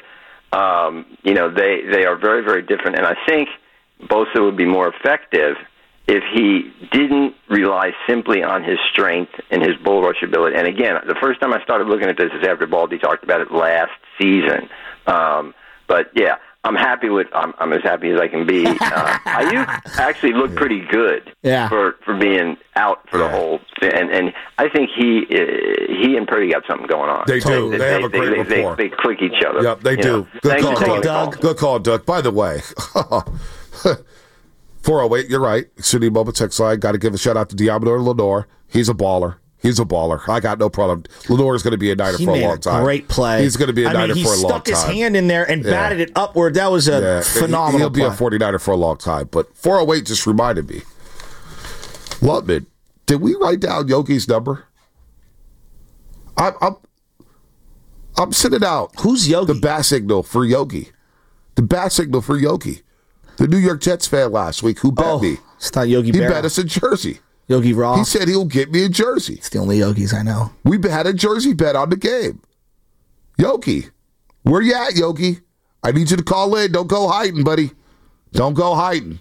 um, you know, they, they are very, very different. And I think Bosa would be more effective if he didn't rely simply on his strength and his bull rush ability. And again, the first time I started looking at this is after Baldy talked about it last season. Um, but yeah, I'm happy with. I'm, I'm as happy as I can be. Uh, Ayuk actually looked pretty good yeah. for, for being out for yeah. the whole thing, and and I think he uh, he and Purdy got something going on. They do. They, they have a great they, rapport. They, they click each other. Yep, they you do. know. Good Thanks call, for taking Doug. the call. Good call, Doug. By the way, four oh eight, you're right. City Mobile Text Line. Got to give a shout out to Diablo Lenore. He's a baller. He's a baller. I got no problem. Lenore's going to be a Niner he for a made long time. Great play. He's going to be a I Niner mean, for a long time. He stuck his hand in there and Yeah. batted it upward. That was a Yeah. phenomenal He'll be play. a forty-niner for a long time. But four oh eight just reminded me. Lutman, did we write down Yogi's number? I'm, I'm, I'm sending out. Who's Yogi? The bat signal for Yogi. The bat signal for Yogi. The New York Jets fan last week who bet oh, me. It's not Yogi He Berra. bet us a jersey. Yogi Roth. He said he'll get me a jersey. It's the only Yogis I know. We had a jersey bet on the game. Yogi, where you at, Yogi? I need you to call in. Don't go hiding, buddy. Don't go hiding.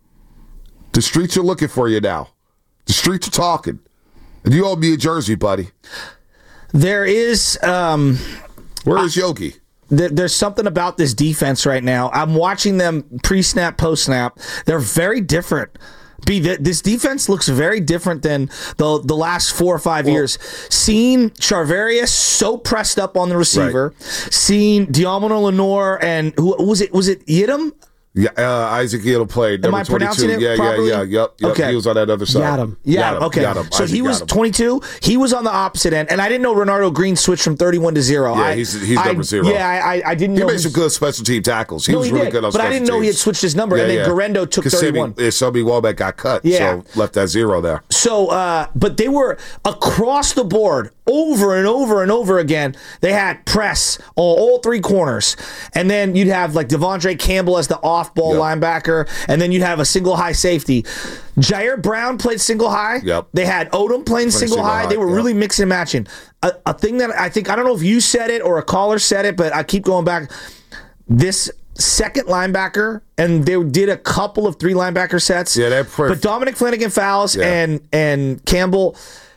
The streets are looking for you now. The streets are talking. And you owe me a jersey, buddy. There is... Um, where is Yogi? There, there's something about this defense right now. I'm watching them pre-snap, post-snap. They're very different. B, th- this defense looks very different than the the last four or five well, years. Seeing Charvarius so pressed up on the receiver, right. Seeing Diamond Lenore and who was it? Was it Yidam? Yeah, uh, Isaac Yidam played. Am I pronouncing it yeah, properly? Yeah, yeah, yep, yep. Okay. He was on that other side. Yadam. Yeah, okay. Yadam. So Isaac he was Yadam. twenty-two. He was on the opposite end, and I didn't know Renardo Green switched from thirty-one to zero. Yeah, I, he's he's I, number zero. Yeah, I, I didn't he know. He made some good special team tackles. He no, was he really did, good on but special I didn't know teams. he had switched his number, yeah, and then yeah. Garendo took thirty-one. Sammy, Sammy Womack got cut, yeah. so left that zero there. So, uh, but they were across the board, over and over and over again. They had press on all three corners, and then you'd have like Devondre Campbell as the off-ball yep. linebacker, and then you'd have a single high safety. Jair Brown played single high. Yep. They had Odom playing single, single high. high. They were yep. really mixing and matching. A, a thing that I think, I don't know if you said it or a caller said it, but I keep going back. This second linebacker, and they did a couple of three linebacker sets. Yeah, they're pretty. But Dominic Flanagan fouls yeah. and and Campbell.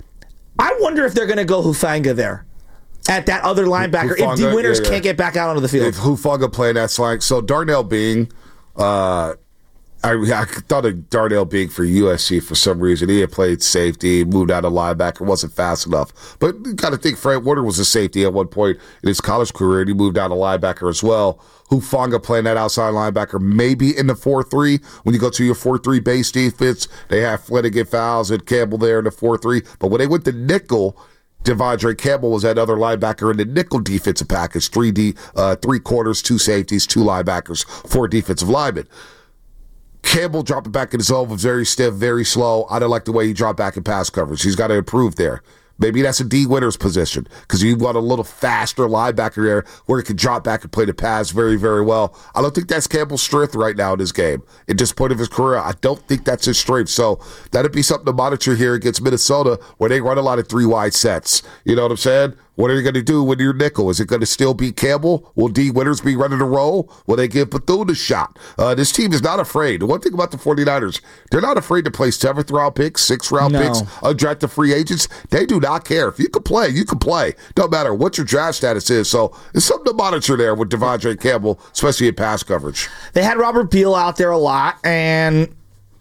I wonder if they're going to go Hufanga there at that other linebacker Hufanga, if D. Winters yeah, yeah. can't get back out onto the field. If Hufanga playing that slang. So Darnell Bing, uh, I, I thought of Darnell Bing for U S C for some reason. He had played safety, moved out of linebacker, wasn't fast enough. But you got to think Fred Warner was a safety at one point in his college career, and he moved out of linebacker as well. Hufanga playing that outside linebacker, maybe in the four three. When you go to your four three base defense, they have Flanagan fouls and Campbell there in the four three. But when they went to nickel, Devondre Campbell was that other linebacker in the nickel defensive package, three D, uh, three quarters, two safeties, two linebackers, four defensive linemen. Campbell dropping back in his zone was very stiff, very slow. I don't like the way he dropped back in pass coverage. He's got to improve there. Maybe that's a D. Winters position because you want a little faster linebacker there where he can drop back and play the pass very, very well. I don't think that's Campbell's strength right now in this game. At this point of his career, I don't think that's his strength. So that'd be something to monitor here against Minnesota where they run a lot of three wide sets. You know what I'm saying? What are you going to do when you're nickel? Is it going to still be Campbell? Will D. Winters be running a roll? Will they give Bethune a shot? Uh, this team is not afraid. The one thing about the 49ers, they're not afraid to play seventh round picks, sixth round no. picks, undrafted free agents. They do not care. If you can play, you can play. Don't matter what your draft status is. So there's something to monitor there with Devondre Campbell, especially in pass coverage. They had Robert Beal out there a lot, and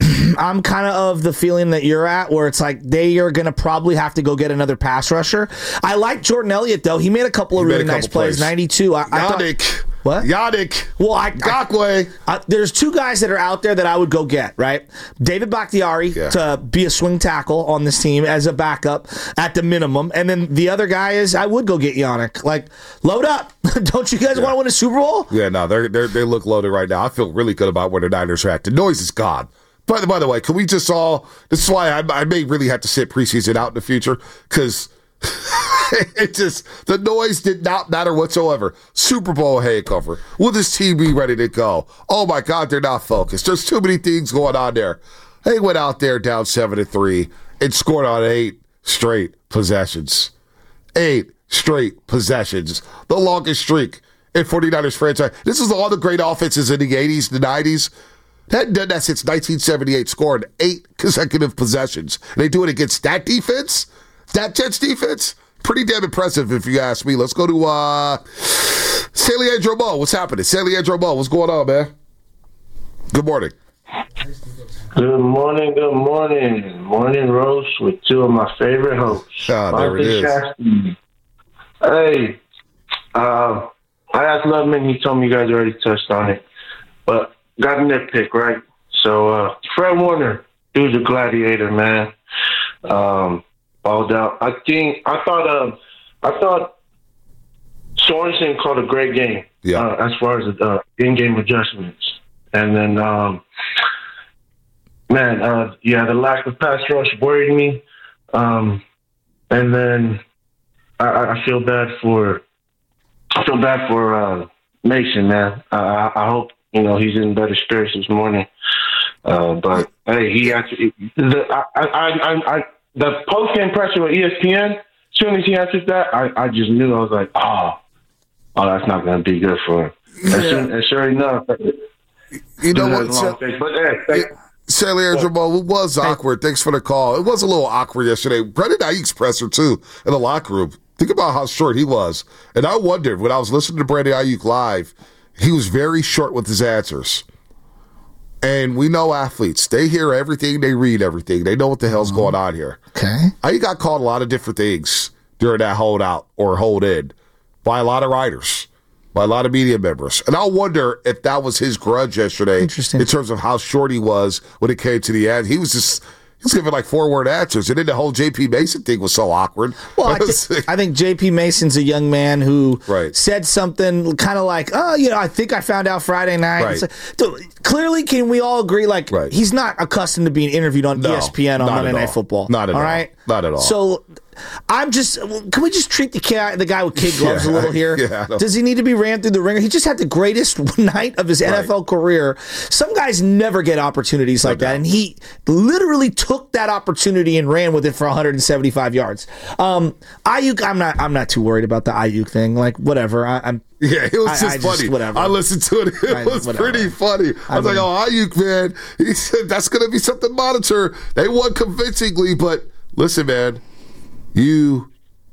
I'm kind of of the feeling that you're at where it's like they are going to probably have to go get another pass rusher. I like Jordan Elliott, though. He made a couple of he really couple nice plays. plays. ninety-two. I, I Yannick. Thought, what? Yannick. Well, I, Gakwe. I, I, there's two guys that are out there that I would go get, right? David Bakhtiari yeah. to be a swing tackle on this team as a backup at the minimum. And then the other guy is I would go get Yannick. Like, load up. Don't you guys yeah. want to win a Super Bowl? Yeah, no, they they they look loaded right now. I feel really good about where the Niners are at. The noise is gone. By the, by the way, can we just all, this is why I, I may really have to sit preseason out in the future, because it just, the noise did not matter whatsoever. Super Bowl hangover. Will this team be ready to go? Oh my God, they're not focused. There's too many things going on there. They went out there down seven to three and scored on eight straight possessions. Eight straight possessions. The longest streak in 49ers franchise. This is all the great offenses in the eighties, the nineties. Hadn't done that since nineteen seventy-eight, scoring eight consecutive possessions. And they do it against that defense, that Jets defense. Pretty damn impressive, if you ask me. Let's go to uh, Saliandro Mo. What's happening? Saliandro Mo, what's going on, man? Good morning. Good morning, good morning. Morning roast with two of my favorite hosts. Ah, there it is. Shasky. Hey, uh, I asked Lubman. He told me you guys already touched on it. But got a nitpick, right? So, uh, Fred Warner, dude's a gladiator, man. Um, balled out. I think I thought uh, I thought Sorensen called a great game. Yeah. Uh, as far as the uh, in-game adjustments, and then um, man, uh, yeah, the lack of pass rush worried me. Um, and then I, I feel bad for I feel bad for uh, Mason, man. Uh, I, I hope you know he's in better spirits this morning. Uh, but hey, he actually the I, I, I, I the post game pressure with E S P N. As soon as he answered that, I, I just knew. I was like, oh, oh, that's not going to be good for him. Yeah. And, soon, and sure enough, you know what? So, but hey, hey, Sally Jamal, it was awkward. Thanks for the call. It was a little awkward yesterday. Brendan Ayuk's presser, too, in the locker room. Think about how short he was. And I wondered, when I was listening to Brandon Ayuk live, he was very short with his answers. And we know athletes. They hear everything. They read everything. They know what the hell's mm-hmm. going on here. Okay. Ayuk got called a lot of different things during that holdout or hold in by a lot of writers, by a lot of media members. And I wonder if that was his grudge yesterday in terms of how short he was when it came to the end. He was just... He was giving like four-word answers, and then the whole J P Mason thing was so awkward. Well, I, th- I think J P Mason's a young man who right. said something kind of like, oh, you know, I think I found out Friday night. Right. Like, dude, clearly, can we all agree, like, right. he's not accustomed to being interviewed on no, E S P N on Monday Night Football. Not at all. All right? Not at all. So... I'm just. Can we just treat the guy, the guy with kid gloves yeah, a little here? Yeah, Does he need to be ran through the ringer? He just had the greatest night of his right. N F L career. Some guys never get opportunities like no that, doubt. And he literally took that opportunity and ran with it for one hundred seventy-five yards. Um, Ayuk, I'm not. I'm not too worried about the Ayuk thing. Like whatever. I, I'm. Yeah, it was just I, I funny. Just, whatever. I listened to it. It I, was whatever. pretty funny. I, I was mean, like, oh, Ayuk, man. He said that's going to be something to monitor. They won convincingly, but listen, man, you.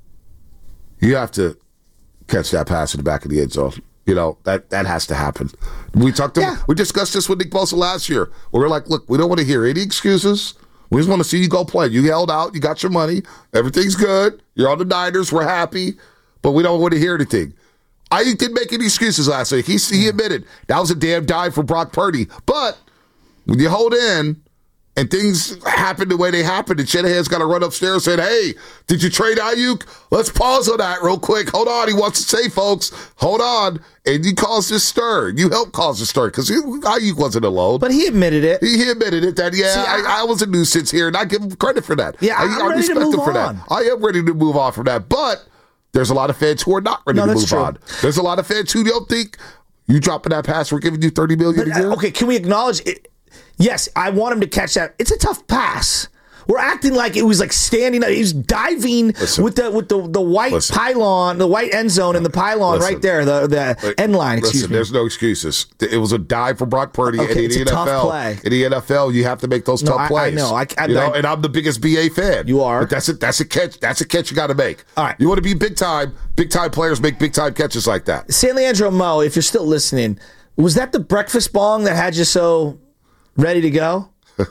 You have to catch that pass in the back of the end zone. You know, that, that has to happen. We talked to, yeah. we discussed this with Nick Bosa last year. We were like, look, we don't want to hear any excuses. We just want to see you go play. You held out. You got your money. Everything's good. You're on the Niners. We're happy. But we don't want to hear anything. Ayuk didn't make any excuses last week. He, he admitted that was a damn dive for Brock Purdy. But when you hold in, and things happen the way they happened, and Shanahan's got to run upstairs and say, hey, did you trade Ayuk? Let's pause on that real quick. Hold on. He wants to say, folks, hold on. And you caused this stir. You helped cause this stir because Ayuk wasn't alone. But he admitted it. He, he admitted it that, yeah, See, I, I, I was a nuisance here, and I give him credit for that. Yeah, I'm I, ready I respect to move him for on. that. I am ready to move on from that. But there's a lot of fans who are not ready no, to move true. on. There's a lot of fans who don't think you dropping that pass, we're giving you thirty million dollars a year. Okay, can we acknowledge it? Yes, I want him to catch that. It's a tough pass. We're acting like it was like standing up. He was diving listen, with the with the, the white listen, pylon, the white end zone, and the pylon listen, right there, the the end line. Excuse listen, me. There's no excuses. It was a dive for Brock Purdy. Okay, and in it's the a N F L, tough play. In the N F L, you have to make those no, tough I, plays. I know. I, I, you know, I, and I'm the biggest B A fan. You are. But that's a that's a catch. That's a catch you got to make. All right. You want to be big time. Big time players make big time catches like that. San Leandro Mo, if you're still listening, was that the breakfast bong that had you so ready to go?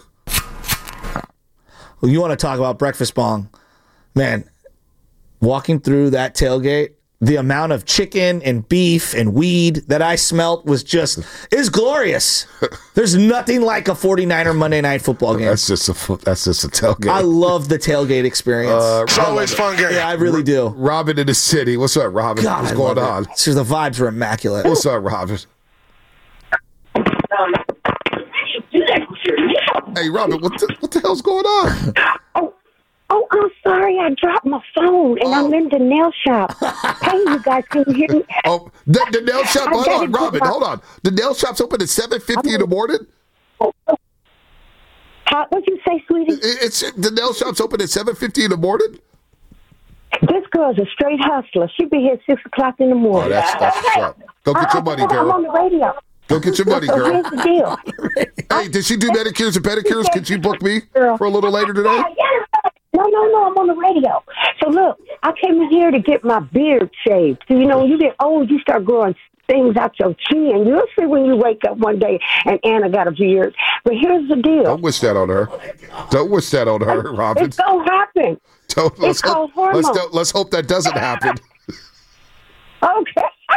Well, you want to talk about breakfast bong. Man, walking through that tailgate, the amount of chicken and beef and weed that I smelt was just, is glorious. There's nothing like a forty-niner Monday Night Football game. That's just a, that's just a tailgate. I love the tailgate experience. Uh, it's always a fun game. Yeah, I really do. Robin in the city. What's up, Robin? God, What's I going on? So the vibes were immaculate. What's up, Robin? Hey, Robin, what the, what the hell's going on? Oh, oh, I'm sorry. I dropped my phone, and oh. I'm in the nail shop. Hey, you guys, can you hear me? Oh, the, the nail shop. Hold on, Robin. My... Hold on. The nail shop's open at seven fifty in the morning. Oh, oh. How, what'd you say, sweetie? It, it's the nail shop's open at seven fifty in the morning. This girl's a straight hustler. She be here at six o'clock in the morning. Oh, that's that's what's up. Go get your money, girl. I'm on the radio. Go get your money, girl. So here's the deal. Hey, did she do manicures and pedicures? Can she book me for a little later today? No, no, no. I'm on the radio. So look, I came in here to get my beard shaved. So, you know, when you get old, you start growing things out your chin. You'll see when you wake up one day and Anna got a beard. But here's the deal. Don't wish that on her. Don't wish that on her, Robin. It's gonna happen. Don't, let's, it's called hope, hormones. let's, let's hope that doesn't happen. Okay.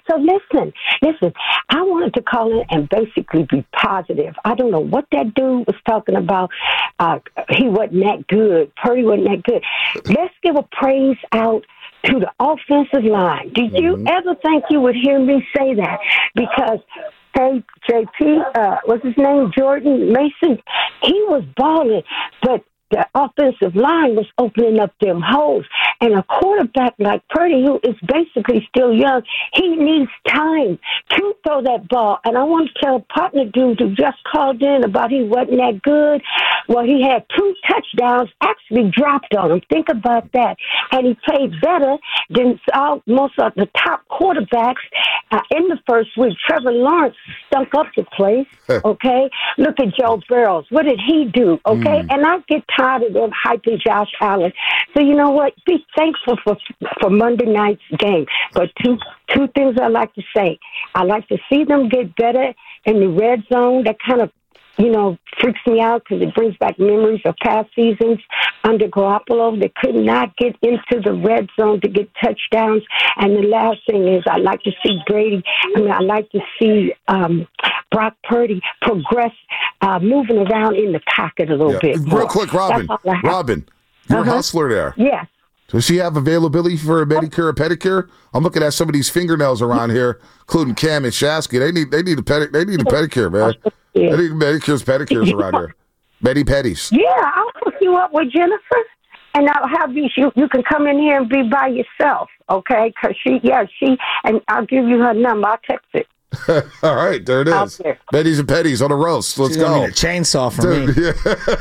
So listen, listen, I wanted to call in and basically be positive. I don't know what that dude was talking about. Uh, he wasn't that good. Purdy wasn't that good. Let's give a praise out to the offensive line. Did you mm-hmm. ever think you would hear me say that? Because J P, uh, what's his name, Jordan Mason, he was balling, but the offensive line was opening up them holes. And a quarterback like Purdy, who is basically still young, he needs time to throw that ball. And I want to tell a partner dude who just called in about he wasn't that good. Well, he had two touchdowns actually dropped on him. Think about that. And he played better than all, most of the top quarterbacks uh, in the first week. Trevor Lawrence stunk up the place, okay? Look at Joe Burrow. What did he do, okay? Mm. And I get tired of them hyping Josh Allen. So you know what? Be thankful for for Monday night's game. But two two things I like to say. I like to see them get better in the red zone. That kind of, you know, freaks me out because it brings back memories of past seasons under Garoppolo. They could not get into the red zone to get touchdowns. And the last thing is I like to see Brady. I mean, I like to see um, Brock Purdy progress, uh, moving around in the pocket a little yeah. bit. Real quick, Robin. Robin, you're uh-huh. a hustler there. Yes. Does she have availability for a manicure or pedicure? I'm looking at some of these fingernails around here, including Cam and Shasky. They need they need a pedi- they need a pedicure, man. Yeah. They need manicures, pedicures around here. Medi pedis. Yeah, I'll hook you up with Jennifer, and I'll have you. You, you can come in here and be by yourself, okay? Because she, yeah, she, and I'll give you her number. I'll text it. All right, there it is. Beddies and petties on the roast. Let's She's go. Need a chainsaw for Dude, me.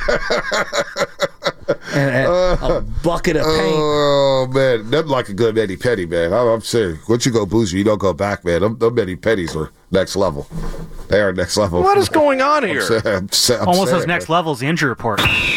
Yeah. and, and uh, a bucket of paint. Oh man, nothing like a good Medi Petty, man. I'm, I'm serious. Once you go bougie, you don't go back, man. Them, them Medi Petties are next level. They are next level. What is going on here? I'm, I'm, I'm Almost saying, as next man. level as the injury report.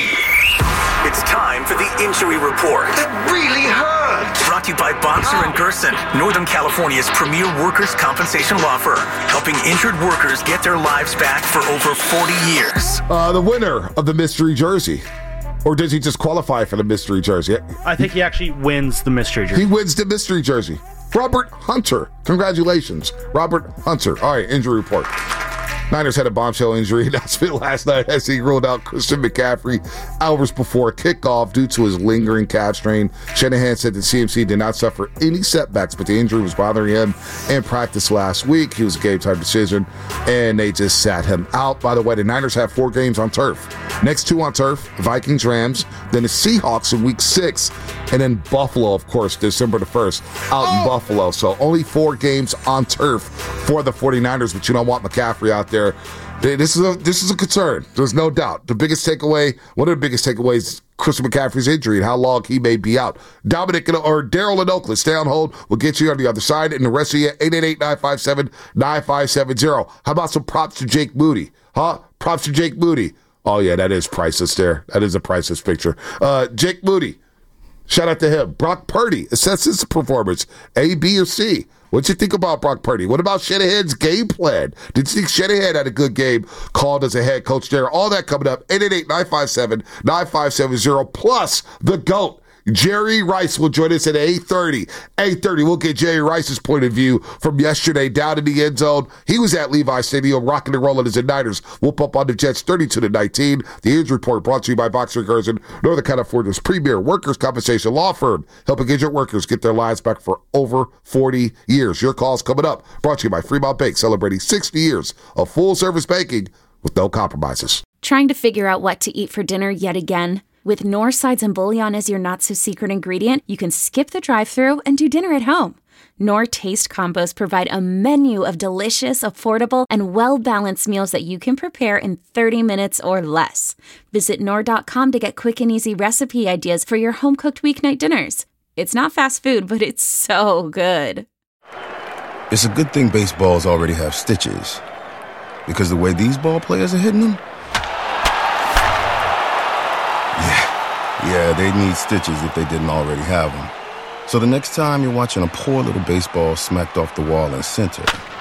It's time for the injury report. That really hurt. Brought to you by Boxer and Gerson, Northern California's premier workers' compensation law firm, helping injured workers get their lives back for over forty years. Uh, the winner of the mystery jersey. Or does he just qualify for the mystery jersey? I think he actually wins the mystery jersey. He wins the mystery jersey. Robert Hunter. Congratulations, Robert Hunter. All right, injury report. Niners had a bombshell injury announcement last night as he ruled out Christian McCaffrey hours before kickoff due to his lingering calf strain. Shanahan said that C M C did not suffer any setbacks, but the injury was bothering him in practice last week. He was a game-time decision, and they just sat him out. By the way, the Niners have four games on turf. Next two on turf, Vikings, Rams, then the Seahawks in week six, and then Buffalo, of course, December the first, out in Buffalo. So only four games on turf for the 49ers, but you don't want McCaffrey out there. This is a this is a concern. There's no doubt. The biggest takeaway, one of the biggest takeaways, is Christian McCaffrey's injury and how long he may be out. Dominic or Daryl in Oakland, stay on hold. We'll get you on the other side. And the rest of you, eight eight eight, nine five seven, nine five seven zero. How about some props to Jake Moody? Huh? Props to Jake Moody. Oh, yeah, that is priceless there. That is a priceless picture. Uh, Jake Moody. Shout out to him. Brock Purdy. Assess his performance. A, B, or C. What'd you think about Brock Purdy? What about Shanahan's game plan? Did you think Shanahan had a good game called as a head coach there? All that coming up. eight eight eight, nine five seven, nine five seven zero. Plus the GOAT. Jerry Rice will join us at eight thirty. eight thirty, we'll get Jerry Rice's point of view from yesterday down in the end zone. He was at Levi Stadium rocking and rolling as the Niners whoop up on the Jets thirty-two to nineteen. The injury report brought to you by Boxer Gerson, Northern California's premier workers' compensation law firm, helping injured workers get their lives back for over forty years. Your call's coming up. Brought to you by Fremont Bank, celebrating sixty years of full-service banking with no compromises. Trying to figure out what to eat for dinner yet again? With Knorr sides and bouillon as your not-so-secret ingredient, you can skip the drive-thru and do dinner at home. Knorr Taste Combos provide a menu of delicious, affordable, and well-balanced meals that you can prepare in thirty minutes or less. Visit Knorr dot com to get quick and easy recipe ideas for your home-cooked weeknight dinners. It's not fast food, but it's so good. It's a good thing baseballs already have stitches, because the way these ball players are hitting them, yeah, they need stitches if they didn't already have them. So the next time you're watching a poor little baseball smacked off the wall in center,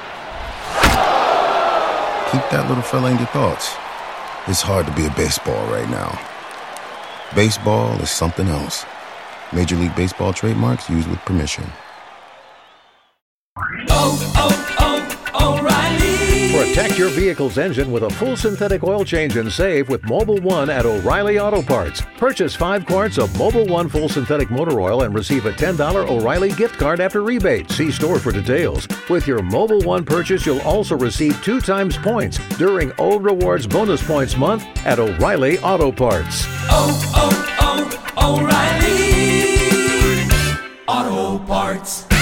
keep that little fella in your thoughts. It's hard to be a baseball right now. Baseball is something else. Major League Baseball trademarks used with permission. Oh, Protect your vehicle's engine with a full synthetic oil change and save with Mobil one at O'Reilly Auto Parts. Purchase five quarts of Mobil one full synthetic motor oil and receive a ten dollars O'Reilly gift card after rebate. See store for details. With your Mobil one purchase, you'll also receive two times points during O Rewards Bonus Points Month at O'Reilly Auto Parts. Oh, oh, oh, O'Reilly Auto Parts.